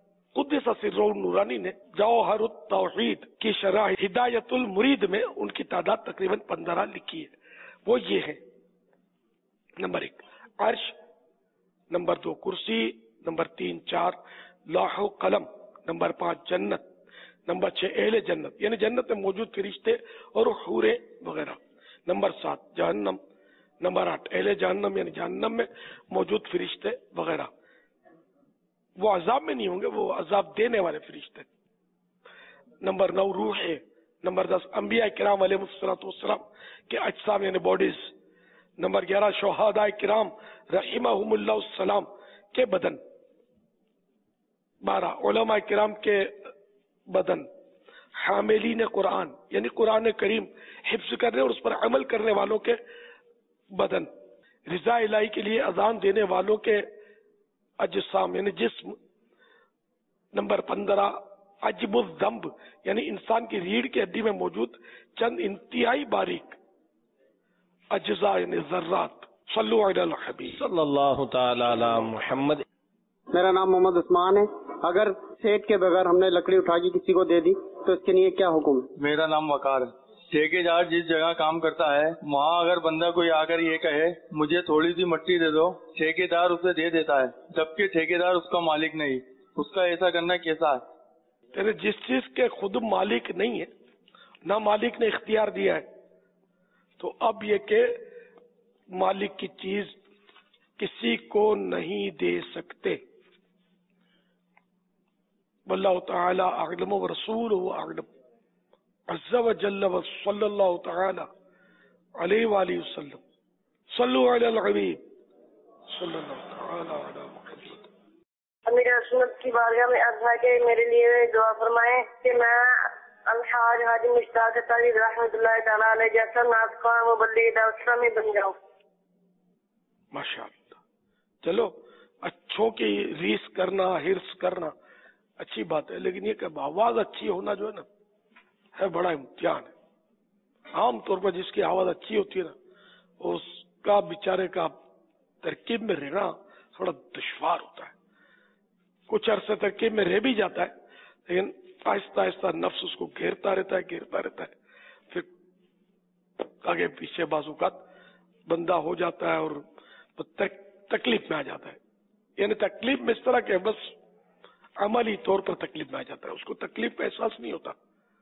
قدس سرہ نورانی نے جوہر التوحید کی شرح ہدایت المرید میں ان کی تعداد تقریباً 15 لکھی ہے۔ وہ یہ ہے: نمبر 1 عرش، نمبر 2 کرسی، نمبر 3 4 لوح و قلم، نمبر 5 جنت، نمبر 6 اہل جنت یعنی جنت میں موجود فرشتے اور حوریں وغیرہ، نمبر 7 جہنم، نمبر 8 اہل جہنم یعنی جہنم میں موجود فرشتے وغیرہ، وہ عذاب میں نہیں ہوں گے، وہ عذاب دینے والے فرشتے، نمبر 9 روح ہے، نمبر 10 انبیاء کرام علیہ السلام کے اجسام یعنی باڈیز، نمبر 11 شہداء کرام رحمہم اللہ السلام کے بدن، 12 علماء کرام کے بدن، حاملین قرآن یعنی قرآن کریم حفظ کرنے اور اس پر عمل کرنے والوں کے بدن، رضا الہی کے لیے اذان دینے والوں کے اجسام یعنی جسم، نمبر 15 عجب الذنب یعنی انسان کی ریڑھ کی ہڈی میں موجود چند انتہائی باریک اجزاء یعنی ذرات۔ صلو علی الحبیب صلی اللہ تعالی علی محمد۔ میرا نام محمد عثمان ہے. اگر سیٹ کے بغیر ہم نے لکڑی اٹھا کے کسی کو دے دی تو اس کے لیے کیا حکم ہے؟ میرا نام وقار ہے. ٹھیکیدار جس جگہ کام کرتا ہے وہاں اگر بندہ کوئی آ کر یہ کہے مجھے تھوڑی سی مٹی دے دو، ٹھیکیدار اسے دے دیتا ہے، جبکہ ٹھیکیدار اس کا مالک نہیں. اس کا ایسا کرنا کیسا ہے؟ جس چیز کے خود مالک نہیں ہے، نہ مالک نے اختیار دیا ہے، تو اب یہ کہ مالک کی چیز کسی کو نہیں دے سکتے. واللہ تعالی اعلم ورسولہ اعلم عز وجل وصلی اللہ تعالی علیہ وآلہ وسلم. صلو علی الحبیب صلی اللہ تعالی علی محمد. امیر سنت کی بارگاہ میں عرض ہے کہ میرے لیے دعا فرمائیں کہ میں الحاج حاجی مشتاق اطہری رحمۃ اللہ تعالی علیہ جیسا ناطقہ مبلغ دعوت اسلامی بن جاؤں. ماشاءاللہ. چلو اچھوں کی ریس کرنا، حرص کرنا اچھی بات ہے، لیکن یہ کہ آواز اچھی ہونا جو ہے بڑا امتحان ہے. عام طور پر جس کی آواز اچھی ہوتی ہے نا اس کا بیچارے کا ترکیب میں رہنا تھوڑا دشوار ہوتا ہے. کچھ عرصے ترکیب میں رہ بھی جاتا ہے لیکن آہستہ آہستہ نفس اس کو گھیرتا رہتا ہے، پھر آگے پیچھے بعض اوقات بندہ ہو جاتا ہے اور تکلیف میں آ جاتا ہے. یعنی تکلیف میں اس طرح کہ بس عملی طور پر تکلیف میں آ جاتا ہے، اس کو تکلیف کا احساس نہیں ہوتا.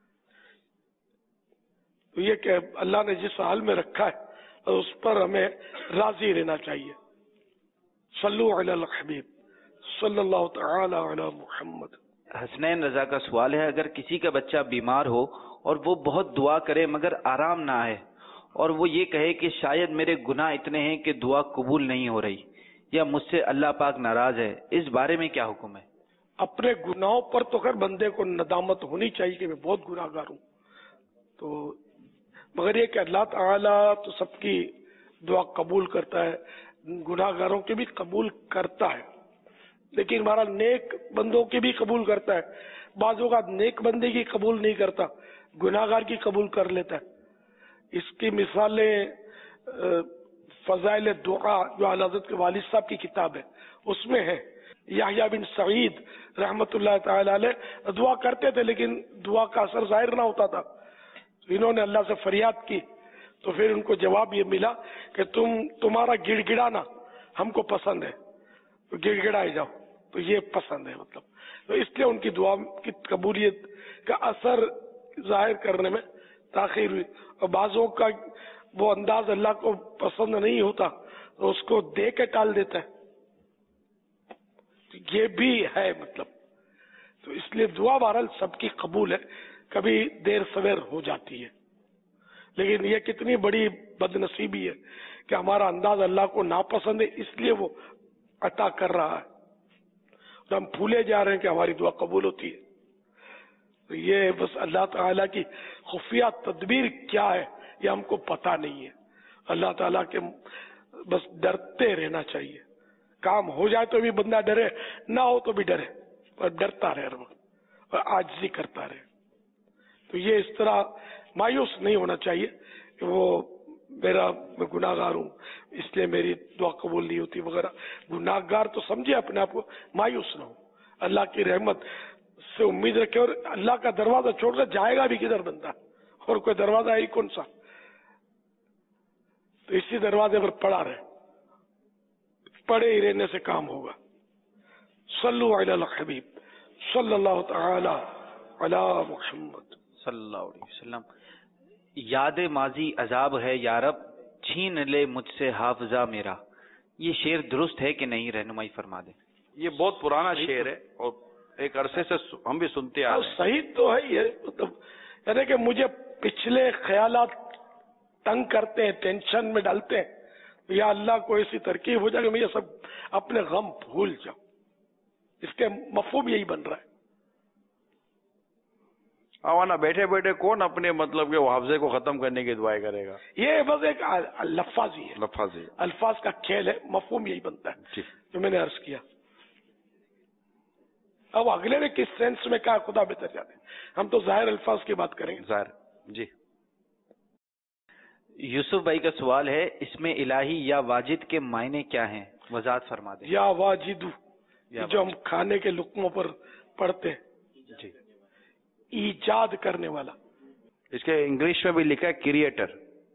تو یہ کہ اللہ نے جس حال میں رکھا ہے اس پر ہمیں راضی رہنا چاہیے. صلو علی الحبیب صلی اللہ تعالی علی محمد. حسنین رضا کا سوال ہے، اگر کسی کا بچہ بیمار ہو اور وہ بہت دعا کرے مگر آرام نہ آئے اور وہ یہ کہے کہ شاید میرے گناہ اتنے ہیں کہ دعا قبول نہیں ہو رہی یا مجھ سے اللہ پاک ناراض ہے، اس بارے میں کیا حکم ہے؟ اپنے گناہوں پر تو خیر بندے کو ندامت ہونی چاہیے کہ میں بہت گناہ گار ہوں، تو مگر یہ کہ اللہ تعالیٰ تو سب کی دعا قبول کرتا ہے، گناہ گاروں کی بھی قبول کرتا ہے، لیکن ہمارا نیک بندوں کی بھی قبول کرتا ہے. بعض اوقات نیک بندے کی قبول نہیں کرتا، گناہ گار کی قبول کر لیتا ہے. اس کی مثالیں فضائل دعا جو اعلی حضرت کے والد صاحب کی کتاب ہے اس میں ہے. یحییٰ بن سعید رحمت اللہ تعالی علیہ دعا کرتے تھے لیکن دعا کا اثر ظاہر نہ ہوتا تھا. انہوں نے اللہ سے فریاد کی تو پھر ان کو جواب یہ ملا کہ تمہارا گڑ گڑانا ہم کو پسند ہے، تو گڑ گڑائے جاؤ، تو یہ پسند ہے. مطلب تو اس لیے ان کی دعا کی قبولیت کا اثر ظاہر کرنے میں تاخیر ہوئی. اور بعضوں کا وہ انداز اللہ کو پسند نہیں ہوتا تو اس کو دے کے ٹال دیتا ہے، یہ بھی ہے. مطلب تو اس لیے دعا بہرحال سب کی قبول ہے، کبھی دیر سویر ہو جاتی ہے، لیکن یہ کتنی بڑی بد نصیبی ہے کہ ہمارا انداز اللہ کو ناپسند ہے، اس لیے وہ عطا کر رہا ہے اور ہم پھولے جا رہے ہیں کہ ہماری دعا قبول ہوتی ہے. تو یہ بس اللہ تعالیٰ کی خفیہ تدبیر کیا ہے یہ ہم کو پتہ نہیں ہے. اللہ تعالیٰ کے بس ڈرتے رہنا چاہیے. کام ہو جائے تو بھی بندہ ڈرے، نہ ہو تو بھی ڈرے، اور ڈرتا رہے اور عاجزی کرتا رہے. تو یہ اس طرح مایوس نہیں ہونا چاہیے کہ میں گناہ گار ہوں اس لیے میری دعا قبول نہیں ہوتی وغیرہ. گناہ گار تو سمجھے اپنے آپ کو، مایوس نہ ہو، اللہ کی رحمت سے امید رکھے، اور اللہ کا دروازہ چھوڑ کر جائے گا بھی کدھر بندہ، اور کوئی دروازہ ہے کون سا، تو اسی دروازے پر پڑا رہے، پڑے ہی رہنے سے کام ہوگا. صلو علی الحبیب صلی اللہ تعالی علی محمد صلی اللہ علیہ وسلم. یاد ماضی عذاب ہے یارب، چھین لے مجھ سے حافظہ میرا. یہ شعر درست ہے کہ نہیں، رہنمائی فرما دیں. یہ بہت پرانا شعر ہے اور ایک عرصے سے ہم بھی سنتے آ رہے ہیں. صحیح تو ہے یہ، مطلب یعنی کہ مجھے پچھلے خیالات تنگ کرتے ہیں، ٹینشن میں ڈالتے ہیں، یا اللہ کو ایسی ترکیب ہو جائے کہ میں یہ سب اپنے غم بھول جاؤں. اس کے مفہوم یہی بن رہا ہے. آوانا بیٹھے بیٹھے کون اپنے مطلب کہ حافظے کو ختم کرنے کی دعائیں کرے گا؟ یہ بس ایک لفاظی ہے، لفاظی الفاظ کا کھیل ہے، مفہوم یہی بنتا ہے جو میں نے عرض کیا. اب اگلے نے کس سینس میں کہا خدا بہتر جانے، ہم تو ظاہر الفاظ کی بات کریں گے. ظاہر جی. یوسف بھائی کا سوال ہے، اس میں الہی یا واجد کے معنی کیا ہیں، وضاحت فرما دیں. یا واجدو جو ہم کھانے کے لقموں پر پڑھتے ہیں، جی، ایجاد کرنے والا. اس کے انگلش میں بھی لکھا ہے کریٹر،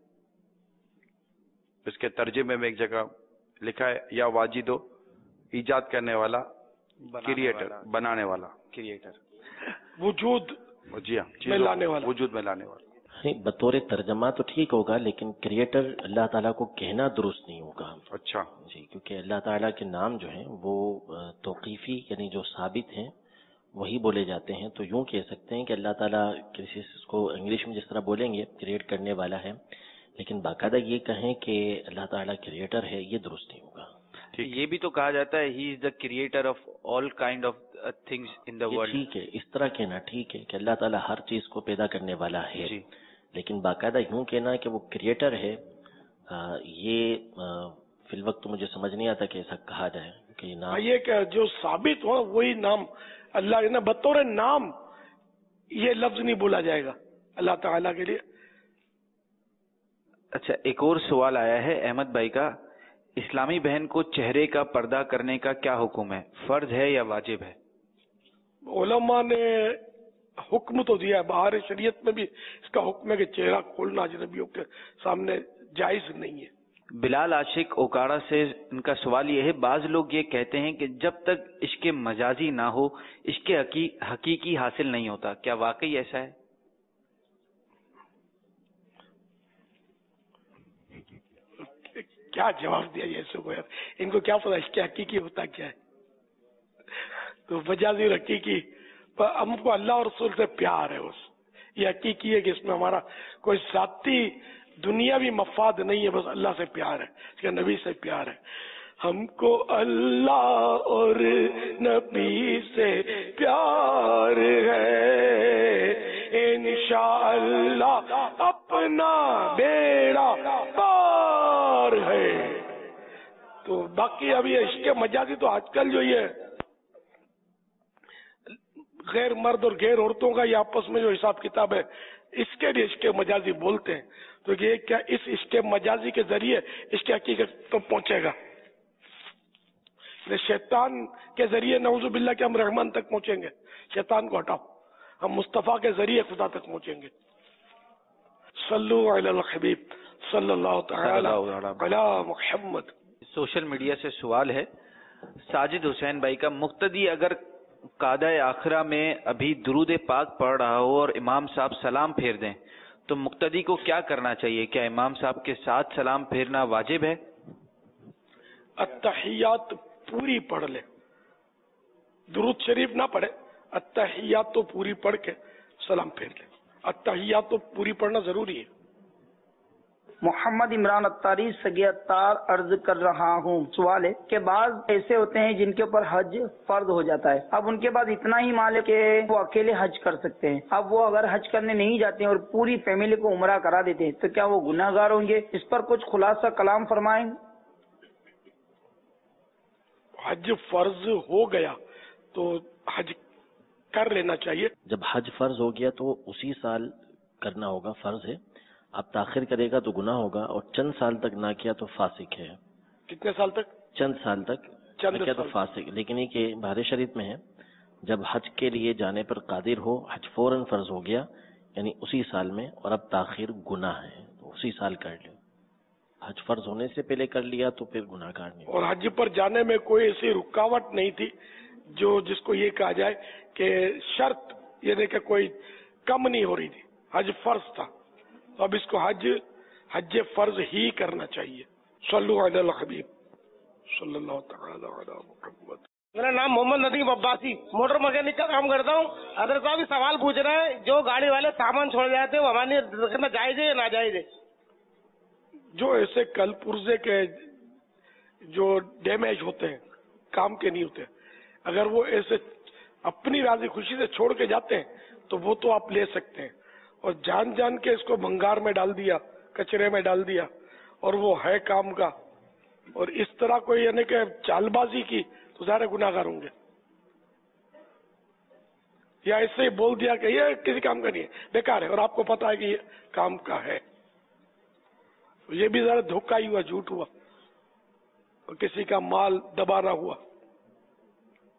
اس کے ترجمے میں ایک جگہ لکھا ہے یا واجد ہو، ایجاد کرنے والا، کریٹر بنانے والا، کریٹر وجود جی ہاں میں لانے والا، وجود میں لانے والا. بطور ترجمہ تو ٹھیک ہوگا، لیکن کریٹر اللہ تعالیٰ کو کہنا درست نہیں ہوگا. اچھا جی، کیونکہ اللہ تعالیٰ کے نام جو ہیں وہ توقیفی یعنی جو ثابت ہیں وہی بولے جاتے ہیں. تو یوں کہہ سکتے ہیں کہ اللہ تعالیٰ کسی کو انگلش میں جس طرح بولیں گے کریٹ کرنے والا ہے، لیکن باقاعدہ یہ کہیں کہ اللہ تعالیٰ کریٹر ہے، یہ درست نہیں ہوگا. یہ بھی تو کہا جاتا ہے he is the creator of all kind of things in the world. ٹھیک ہے، اس طرح کہنا ٹھیک ہے کہ اللہ تعالیٰ ہر چیز کو پیدا کرنے والا ہے، لیکن باقاعدہ یوں کہنا کہ وہ کریٹر ہے، یہ فی الوقت تو مجھے سمجھ نہیں آتا کہ ایسا کہا جائے کہ نام یہ کہ جو ثابت ہو وہی نام اللہ نے بطور نام یہ لفظ نہیں بولا جائے گا اللہ تعالیٰ کے لیے. اچھا، ایک اور سوال آیا ہے احمد بھائی کا، اسلامی بہن کو چہرے کا پردہ کرنے کا کیا حکم ہے، فرض ہے یا واجب ہے؟ علماء نے حکم تو دیا ہے، باہر شریعت میں بھی اس کا حکم ہے کہ چہرہ کھولنا اجنبیوں کے سامنے جائز نہیں ہے. بلال عاشق اوکاڑا سے ان کا سوال یہ ہے، بعض لوگ یہ کہتے ہیں کہ جب تک عشق مجازی نہ ہو عشق حقیقی حاصل نہیں ہوتا، کیا واقعی ایسا ہے؟ کیا جواب دیا جیسے کو یار، ان کو کیا پتا عشق حقیقی ہوتا کیا ہے. تو مجازی اور حقیقی، ہم کو اللہ اور رسول سے پیار ہے، بس یہ حقیقی ہے کہ اس میں ہمارا کوئی ذاتی دنیاوی مفاد نہیں ہے، بس اللہ سے پیار ہے، اس کے نبی سے پیار ہے. ہم کو اللہ اور نبی سے پیار ہے، انشاءاللہ اپنا بیڑا پار ہے. تو باقی ابھی عشق مجازی تو آج کل جو یہ غیر مرد اور غیر عورتوں کا یہ آپس میں جو حساب کتاب ہے، اس کے لیے عشق مجازی بولتے ہیں. تو یہ کیا اس عشق مجازی کے ذریعے عشق حقیقت تو پہنچے گا؟ شیطان کے ذریعے نعوذ باللہ کہ ہم رحمان تک پہنچیں گے، شیطان کو ہٹاؤ، ہم مصطفیٰ کے ذریعے خدا تک پہنچیں گے. صلو علی الحبیب صلی اللہ تعالی علی محمد. سوشل میڈیا سے سوال ہے ساجد حسین بھائی کا، مقتدی اگر قعدہ آخرہ میں ابھی درود پاک پڑھ رہا ہو اور امام صاحب سلام پھیر دیں تو مقتدی کو کیا کرنا چاہیے؟ کیا امام صاحب کے ساتھ سلام پھیرنا واجب ہے؟ التحیات پوری پڑھ لے، درود شریف نہ پڑھے، التحیات تو پوری پڑھ کے سلام پھیر لے. التحیات تو پوری پڑھنا ضروری ہے. محمد عمران اتاری سگی اتار عرض کر رہا ہوں، سوال ہے کہ بعض ایسے ہوتے ہیں جن کے اوپر حج فرض ہو جاتا ہے، اب ان کے پاس اتنا ہی مال ہے کہ وہ اکیلے حج کر سکتے ہیں، اب وہ اگر حج کرنے نہیں جاتے ہیں اور پوری فیملی کو عمرہ کرا دیتے ہیں تو کیا وہ گناہ گار ہوں گے؟ اس پر کچھ خلاصہ کلام فرمائیں. حج فرض ہو گیا تو حج کر لینا چاہیے. جب حج فرض ہو گیا تو اسی سال کرنا ہوگا، فرض ہے. اب تاخیر کرے گا تو گناہ ہوگا، اور چند سال تک نہ کیا تو فاسق ہے. کتنے سال تک؟ چند سال تک نہ کیا تو فاسق. لیکن یہ کہ بہار شریف میں ہے جب حج کے لیے جانے پر قادر ہو، حج فوراً فرض ہو گیا یعنی اسی سال میں، اور اب تاخیر گناہ ہے تو اسی سال کر لو. حج فرض ہونے سے پہلے کر لیا تو پھر گناہ گار نہیں. اور حج پر جانے میں کوئی ایسی رکاوٹ نہیں تھی جو جس کو یہ کہا جائے کہ شرط یعنی کہ کوئی کم نہیں ہو رہی تھی، حج فرض تھا. اب اس کو حج فرض ہی کرنا چاہیے. صلو علی الحبیب صلی اللہ تعالی علی محمد. میرا نام محمد ندیم عباسی، موٹر مکینک کا کام کرتا ہوں. حضرت صاحب سوال پوچھ رہا ہے، جو گاڑی والے سامان چھوڑ جاتے ہیں وہ ہمارے لیے جائز ہے یا ناجائز ہے؟ جو ایسے کل پرزے کے جو ڈیمیج ہوتے ہیں، کام کے نہیں ہوتے، اگر وہ ایسے اپنی راضی خوشی سے چھوڑ کے جاتے ہیں تو وہ تو آپ لے سکتے ہیں. اور جان جان کے اس کو بھنگار میں ڈال دیا، کچرے میں ڈال دیا، اور وہ ہے کام کا، اور اس طرح کوئی یعنی کہ چال بازی کی تو ظاہر گناہ گار ہوں گے. یا اس سے ہی بول دیا کہ یہ کسی کام کا نہیں ہے، بیکار ہے، اور آپ کو پتا ہے کہ یہ کام کا ہے. یہ بھی ذرا دھوکہ ہی ہوا، جھوٹ ہوا، اور کسی کا مال دبانا ہوا.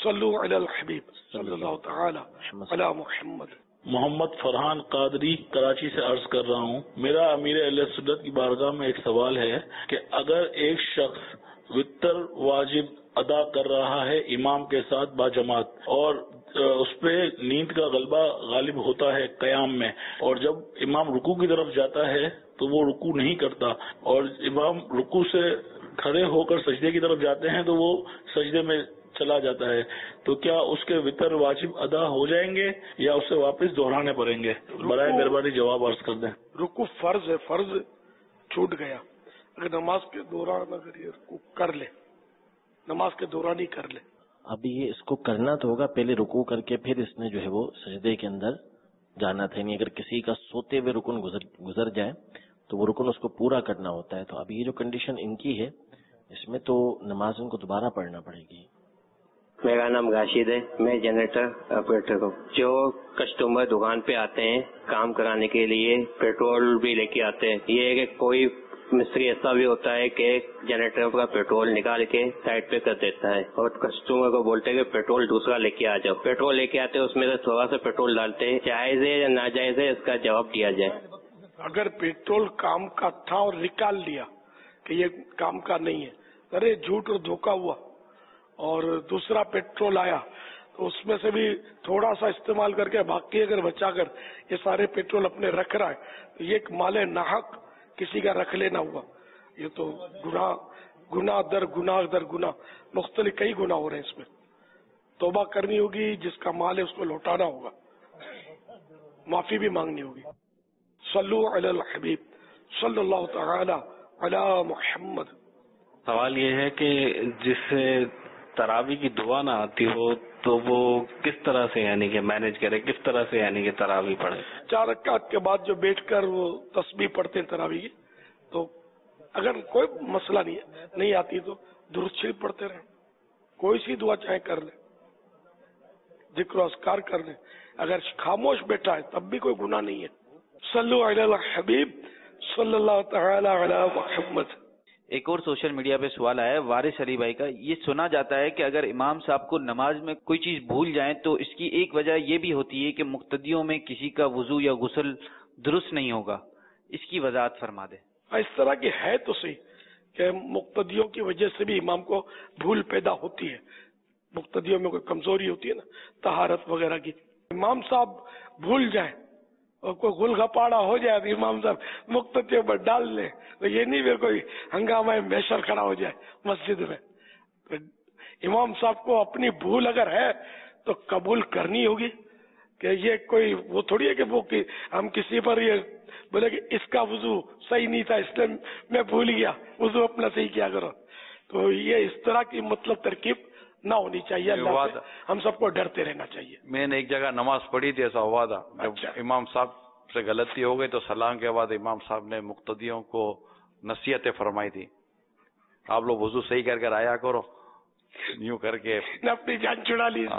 صلو علی الحبیب صلی اللہ تعالی علی محمد. محمد فرحان قادری کراچی سے عرض کر رہا ہوں. میرا امیر اہل سنت کی بارگاہ میں ایک سوال ہے کہ اگر ایک شخص وتر واجب ادا کر رہا ہے امام کے ساتھ باجماعت اور اس پہ نیند کا غلبہ غالب ہوتا ہے قیام میں، اور جب امام رکوع کی طرف جاتا ہے تو وہ رکوع نہیں کرتا، اور امام رکوع سے کھڑے ہو کر سجدے کی طرف جاتے ہیں تو وہ سجدے میں چلا جاتا ہے، تو کیا اس کے وتر واجب ادا ہو جائیں گے یا اسے واپس دہرانے پڑیں گے؟ برائے مہربانی جواب عرض کر دیں. رکوع فرض ہے، فرض چھوٹ گیا. اگر نماز کے دوران اگر یہ رکوع کر لے، نماز کے دوران ہی کر لے. ابھی یہ اس کو کرنا تو ہوگا، پہلے رکوع کر کے پھر اس نے جو ہے وہ سجدے کے اندر جانا تھا. یعنی اگر کسی کا سوتے ہوئے رکن گزر جائے تو وہ رکن اس کو پورا کرنا ہوتا ہے. تو اب یہ جو کنڈیشن ان کی ہے اس میں تو نماز ان کو دوبارہ پڑھنا پڑے گی. میرا نام راشد ہے، میں جنریٹر آپریٹر ہوں. جو کسٹمر دکان پہ آتے ہیں کام کرانے کے لیے پیٹرول بھی لے کے آتے ہیں. یہ ہے کہ کوئی مستری ایسا بھی ہوتا ہے کہ جنریٹر کا پیٹرول نکال کے سائڈ پہ کر دیتا ہے اور کسٹمر کو بولتے ہیں کہ پیٹرول دوسرا لے کے آ جاؤ. پیٹرول لے کے آتے ہیں، اس میں سے تھوڑا سا پیٹرول ڈالتے ہیں. جائز ہے یا ناجائز ہے، اس کا جواب دیا جائے. اگر پیٹرول کام کا تھا اور نکال لیا کہ یہ کام کا نہیں ہے، ارے جھوٹ اور دھوکہ ہوا اور دوسرا پیٹرول آیا تو اس میں سے بھی تھوڑا سا استعمال کر کے باقی اگر بچا کر یہ سارے پیٹرول اپنے رکھ رہا ہے تو یہ ایک مال ناحق کسی کا رکھ لینا ہوا. یہ تو گناہ در گناہ مختلف کئی گناہ ہو رہے ہیں. اس میں توبہ کرنی ہوگی، جس کا مال ہے اس کو لوٹانا ہوگا، معافی بھی مانگنی ہوگی. صلو علی الحبیب صلی اللہ تعالی علی محمد. سوال یہ ہے کہ جس سے تراوی کی دعا نہ آتی ہو تو وہ کس طرح سے یعنی کہ مینج کرے، کس طرح سے یعنی کہ تراوی پڑھے؟ 4 رکعت کے بعد جو بیٹھ کر وہ تسبیح پڑھتے ہیں تراوی کی، تو اگر کوئی مسئلہ نہیں آتی تو درود شریف پڑھتے رہیں، کوئی سی دعا چاہے کر لیں، ذکر و اذکار کر لیں. اگر خاموش بیٹھا ہے تب بھی کوئی گناہ نہیں ہے. صلو علی الحبیب صلی اللہ تعالی علی محمد. ایک اور سوشل میڈیا پہ سوال آیا ہے وارث علی بھائی کا. یہ سنا جاتا ہے کہ اگر امام صاحب کو نماز میں کوئی چیز بھول جائیں تو اس کی ایک وجہ یہ بھی ہوتی ہے کہ مقتدیوں میں کسی کا وضو یا غسل درست نہیں ہوگا. اس کی وضاحت فرما دیں. اس طرح کی ہے تو صحیح کہ مقتدیوں کی وجہ سے بھی امام کو بھول پیدا ہوتی ہے. مقتدیوں میں کوئی کمزوری ہوتی ہے نا، طہارت وغیرہ کی. امام صاحب بھول جائیں اور کوئی غل گپاڑا ہو جائے تو امام صاحب مقتدیوں پر ڈال لیں تو یہ نہیں پھر کوئی ہنگامہ محشر کھڑا ہو جائے مسجد میں. تو امام صاحب کو اپنی بھول اگر ہے تو قبول کرنی ہوگی. کہ یہ کوئی وہ تھوڑی ہے کہ وہ ہم کسی پر یہ بولے کہ اس کا وضو صحیح نہیں تھا اس لیے میں بھول گیا، وضو اپنا صحیح کیا کرو. تو یہ اس طرح کی مطلب ترکیب نہ ہونی چاہیے. اللہ سے ہم سب کو ڈرتے رہنا چاہیے. میں نے ایک جگہ نماز پڑھی تھی، ایسا ہوا تھا جب امام صاحب سے غلطی ہو گئی تو سلام کے بعد امام صاحب نے مقتدیوں کو نصیحتیں فرمائی تھی، آپ لوگ وضو صحیح کر کر آیا کرو، یوں کر کے اپنی جان چھڑا لی.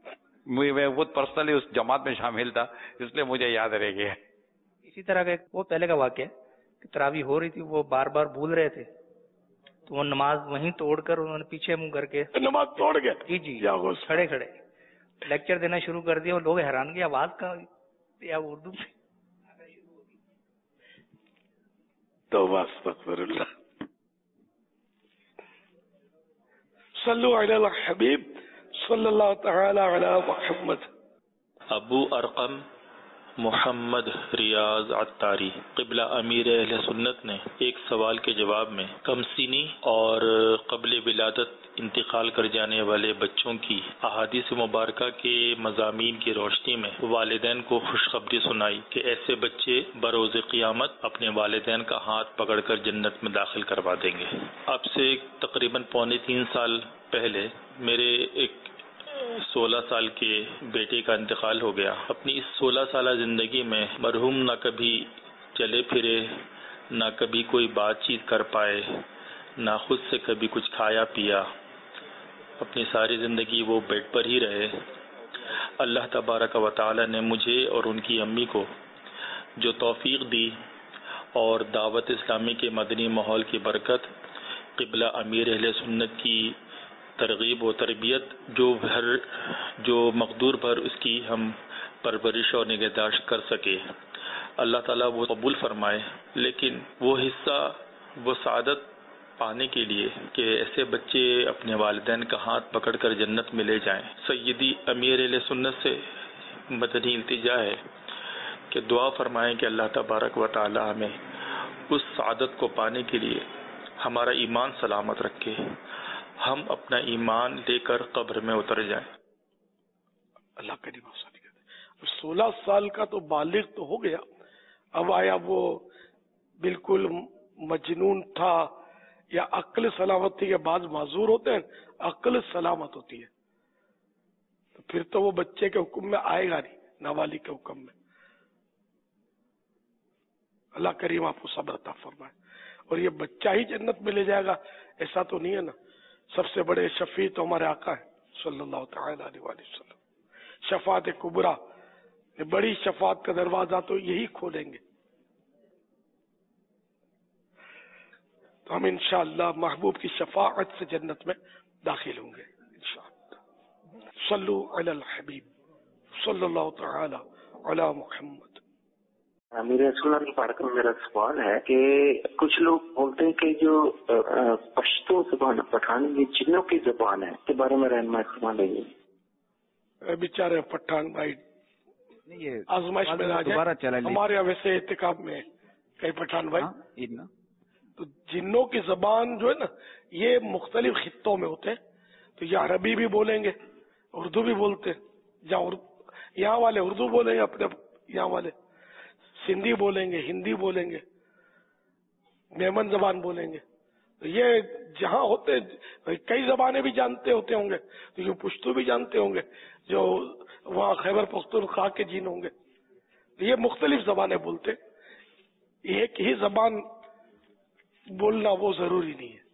میں خود پرسنلی اس جماعت میں شامل تھا اس لیے مجھے یاد رہ گیا. اسی طرح کا وہ پہلے کا واقعہ کہ تراویح ہو رہی تھی، وہ بار بار بھول رہے تھے تو وہ نماز وہیں توڑ کر انہوں نے پیچھے منہ کر کے نماز توڑ گئے. جی کھڑے کھڑے لیکچر دینا شروع کر دیا اور لوگ حیران کی آواز کا یا اردو میں. توبہ استغفر اللہ. صلو علی الحبیب صلی اللہ تعالی علی محمد. ابو ارقم محمد ریاض عطاری قبلہ امیر اہل سنت نے ایک سوال کے جواب میں کم سنی اور قبل ولادت انتقال کر جانے والے بچوں کی احادیث مبارکہ کے مضامین کی روشنی میں والدین کو خوشخبری سنائی کہ ایسے بچے بروز قیامت اپنے والدین کا ہاتھ پکڑ کر جنت میں داخل کروا دیں گے. اب سے تقریباً 2.25 سال پہلے میرے ایک 16 سال کے بیٹے کا انتقال ہو گیا. اپنی اس 16 سالہ زندگی میں مرحوم نہ کبھی چلے پھرے، نہ کبھی کوئی بات چیت کر پائے، نہ خود سے کبھی کچھ کھایا پیا. اپنی ساری زندگی وہ بیڈ پر ہی رہے. اللہ تبارک و تعالی نے مجھے اور ان کی امی کو جو توفیق دی اور دعوت اسلامی کے مدنی ماحول کی برکت، قبلہ امیر اہل سنت کی ترغیب و تربیت جو مقدور پر اس کی ہم پرورش اور نگہداشت کر سکے، اللہ تعالیٰ وہ قبول فرمائے۔ لیکن وہ حصہ، وہ سعادت پانے کے لیے کہ ایسے بچے اپنے والدین کا ہاتھ پکڑ کر جنت میں لے جائیں، سیدی امیر اہل سنت سے مدنی التجا ہے کہ دعا فرمائیں کہ اللہ تبارک و تعالی ہمیں اس سعادت کو پانے کے لیے ہمارا ایمان سلامت رکھے، ہم اپنا ایمان لے کر قبر میں اتر جائیں۔ اللہ کریم 16 سال کا تو بالغ تو ہو گیا، اب آیا وہ بالکل مجنون تھا یا عقل سلامت تھی، کہ بعض معذور ہوتے ہیں عقل سلامت ہوتی ہے، تو پھر تو وہ بچے کے حکم میں آئے گا نہیں، نابالغ کے حکم میں۔ اللہ کریم آپ کو صبر عطا فرمائے۔ اور یہ بچہ ہی جنت میں لے جائے گا ایسا تو نہیں ہے نا، سب سے بڑے شفیع تو ہمارے آقا ہیں صلی اللہ تعالی علیہ وآلہ وسلم۔ شفاعت کبریٰ، بڑی شفاعت کا دروازہ تو یہی کھولیں گے۔ تو ہم انشاءاللہ محبوب کی شفاعت سے جنت میں داخل ہوں گے انشاءاللہ۔ صلو علی الحبیب صلی اللہ تعالی علی محمد۔ میرے رسول اللہ مبارک میں میرا سوال ہے کہ کچھ لوگ بولتے ہیں کہ جو پشتو زبان پٹھان یہ جنوں کی زبان ہے، اس کے بارے میں رہنمائی فرما دیں گے۔ بیچارے پٹھان بھائی آزمائش میں آ جائے، ہمارے یہاں ویسے احتکاب میں کئی پٹھان بھائی، تو جنوں کی زبان جو ہے نا یہ مختلف خطوں میں ہوتے ہیں، تو یہ عربی بھی بولیں گے، اردو بھی بولتے ہیں، یہاں والے اردو بولیں گے، اپنے یہاں والے سندھی بولیں گے، ہندی بولیں گے، میمن زبان بولیں گے، تو یہ جہاں ہوتے ہیں کئی زبانیں بھی جانتے ہوتے ہوں گے، تو یہ پشتو بھی جانتے ہوں گے جو وہاں خیبر پختونخوا کے جن ہوں گے، تو یہ مختلف زبانیں بولتے، ایک ہی زبان بولنا وہ ضروری نہیں ہے،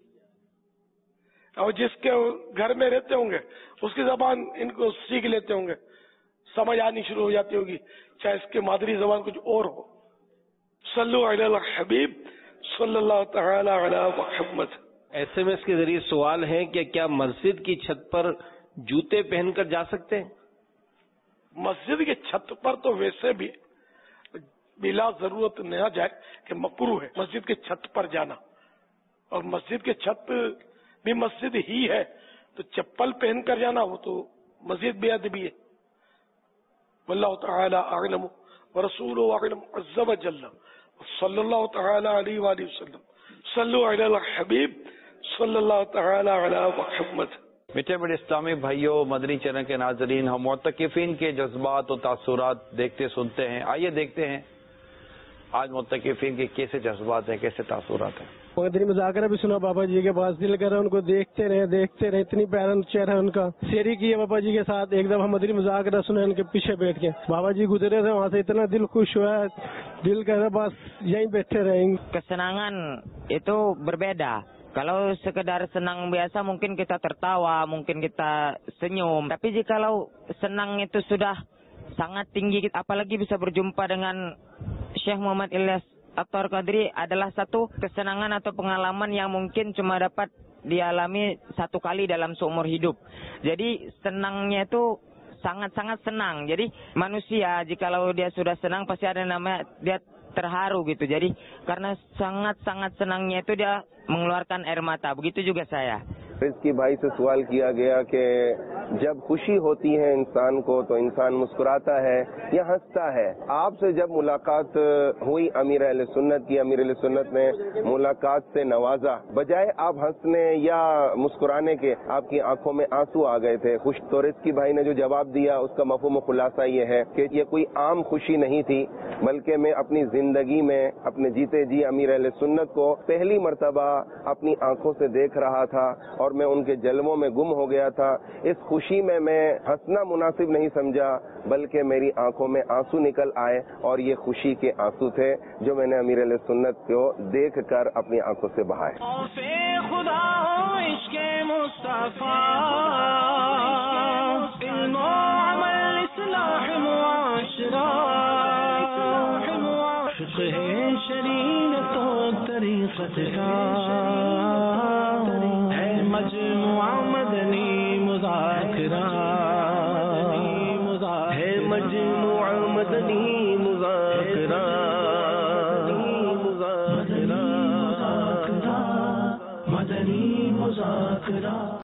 اور جس کے گھر میں رہتے ہوں گے اس کی زبان ان کو سیکھ لیتے ہوں گے، سمجھ آنی شروع ہو جاتی ہوگی، چاہے اس کے مادری زبان کچھ اور ہو۔ صلو علی الحبیب صلی اللہ تعالی علی محمد۔ SMS کے ذریعے سوال ہے کہ کیا مسجد کی چھت پر جوتے پہن کر جا سکتے ہیں؟ مسجد کی چھت پر تو ویسے بھی بلا ضرورت نہ جائے کہ مکروہ ہے مسجد کی چھت پر جانا، اور مسجد کی چھت بھی مسجد ہی ہے تو چپل پہن کر جانا وہ تو مزید بے ادبی ہے۔ واللہ تعالی اعلم ورسولہ اعلم عز وجل صلی اللہ تعالی علیہ وآلہ وسلم۔ صلو علی الحبیب صلی اللہ تعالی علی محمد۔ میٹھے بڑے اسلامی بھائیوں، مدنی چینل کے ناظرین، ہم معتکفین کے جذبات و تاثرات دیکھتے سنتے ہیں، آئیے دیکھتے ہیں آج معتکفین کے کیسے جذبات ہیں، کیسے تاثرات ہیں۔ مدنی مذاکرہ بھی سنا بابا جی کے پاس، دل کر رہا ان کو دیکھتے رہے، اتنی پیارا چہرہ ان کا، شیری کی ہے بابا جی کے ساتھ۔ ایک دفعہ مدنی مذاکرہ سنا ان کے پیچھے بیٹھ کے، بابا جی گزرے تھے وہاں سے، اتنا دل خوش ہوا، دل کر رہا بس یہیں بیٹھے رہیں گے۔ Kesenangan itu berbeda. Kalau sekedar senang biasa mungkin kita tertawa, mungkin kita senyum. Tapi jikalau senang itu sudah sangat tinggi, apalagi bisa berjumpa dengan Syekh Muhammad Ilyas At-Thahir Qadri adalah satu kesenangan atau pengalaman yang mungkin cuma dapat dialami satu kali dalam seumur hidup. Jadi senangnya itu sangat-sangat senang. Jadi manusia jikalau dia sudah senang pasti ada namanya dia terharu gitu. Jadi karena sangat-sangat senangnya itu dia mengeluarkan air mata. Begitu juga saya. رزقی بھائی سے سوال کیا گیا کہ جب خوشی ہوتی ہے انسان کو تو انسان مسکراتا ہے یا ہنستا ہے۔ آپ سے جب ملاقات ہوئی امیر اہل سنت کی، امیر اہل سنت نے ملاقات سے نوازا، بجائے آپ ہنسنے یا مسکرانے کے آپ کی آنکھوں میں آنسو آ گئے تھے خوش۔ تو رزقی بھائی نے جو جواب دیا اس کا مفہوم و خلاصہ یہ ہے کہ یہ کوئی عام خوشی نہیں تھی، بلکہ میں اپنی زندگی میں اپنے جیتے جی امیر اہل سنت کو پہلی مرتبہ اپنی آنکھوں سے دیکھ رہا تھا اور میں ان کے جلووں میں گم ہو گیا تھا۔ اس خوشی میں ہنسنا مناسب نہیں سمجھا، بلکہ میری آنکھوں میں آنسو نکل آئے، اور یہ خوشی کے آنسو تھے جو میں نے امیر علیہ سنت کو دیکھ کر اپنی آنکھوں سے بہائے۔ مجموعہ مدنی مذاکرہ ہے مجموعہ مدنی مذاکرہ مدنی مذاکرہ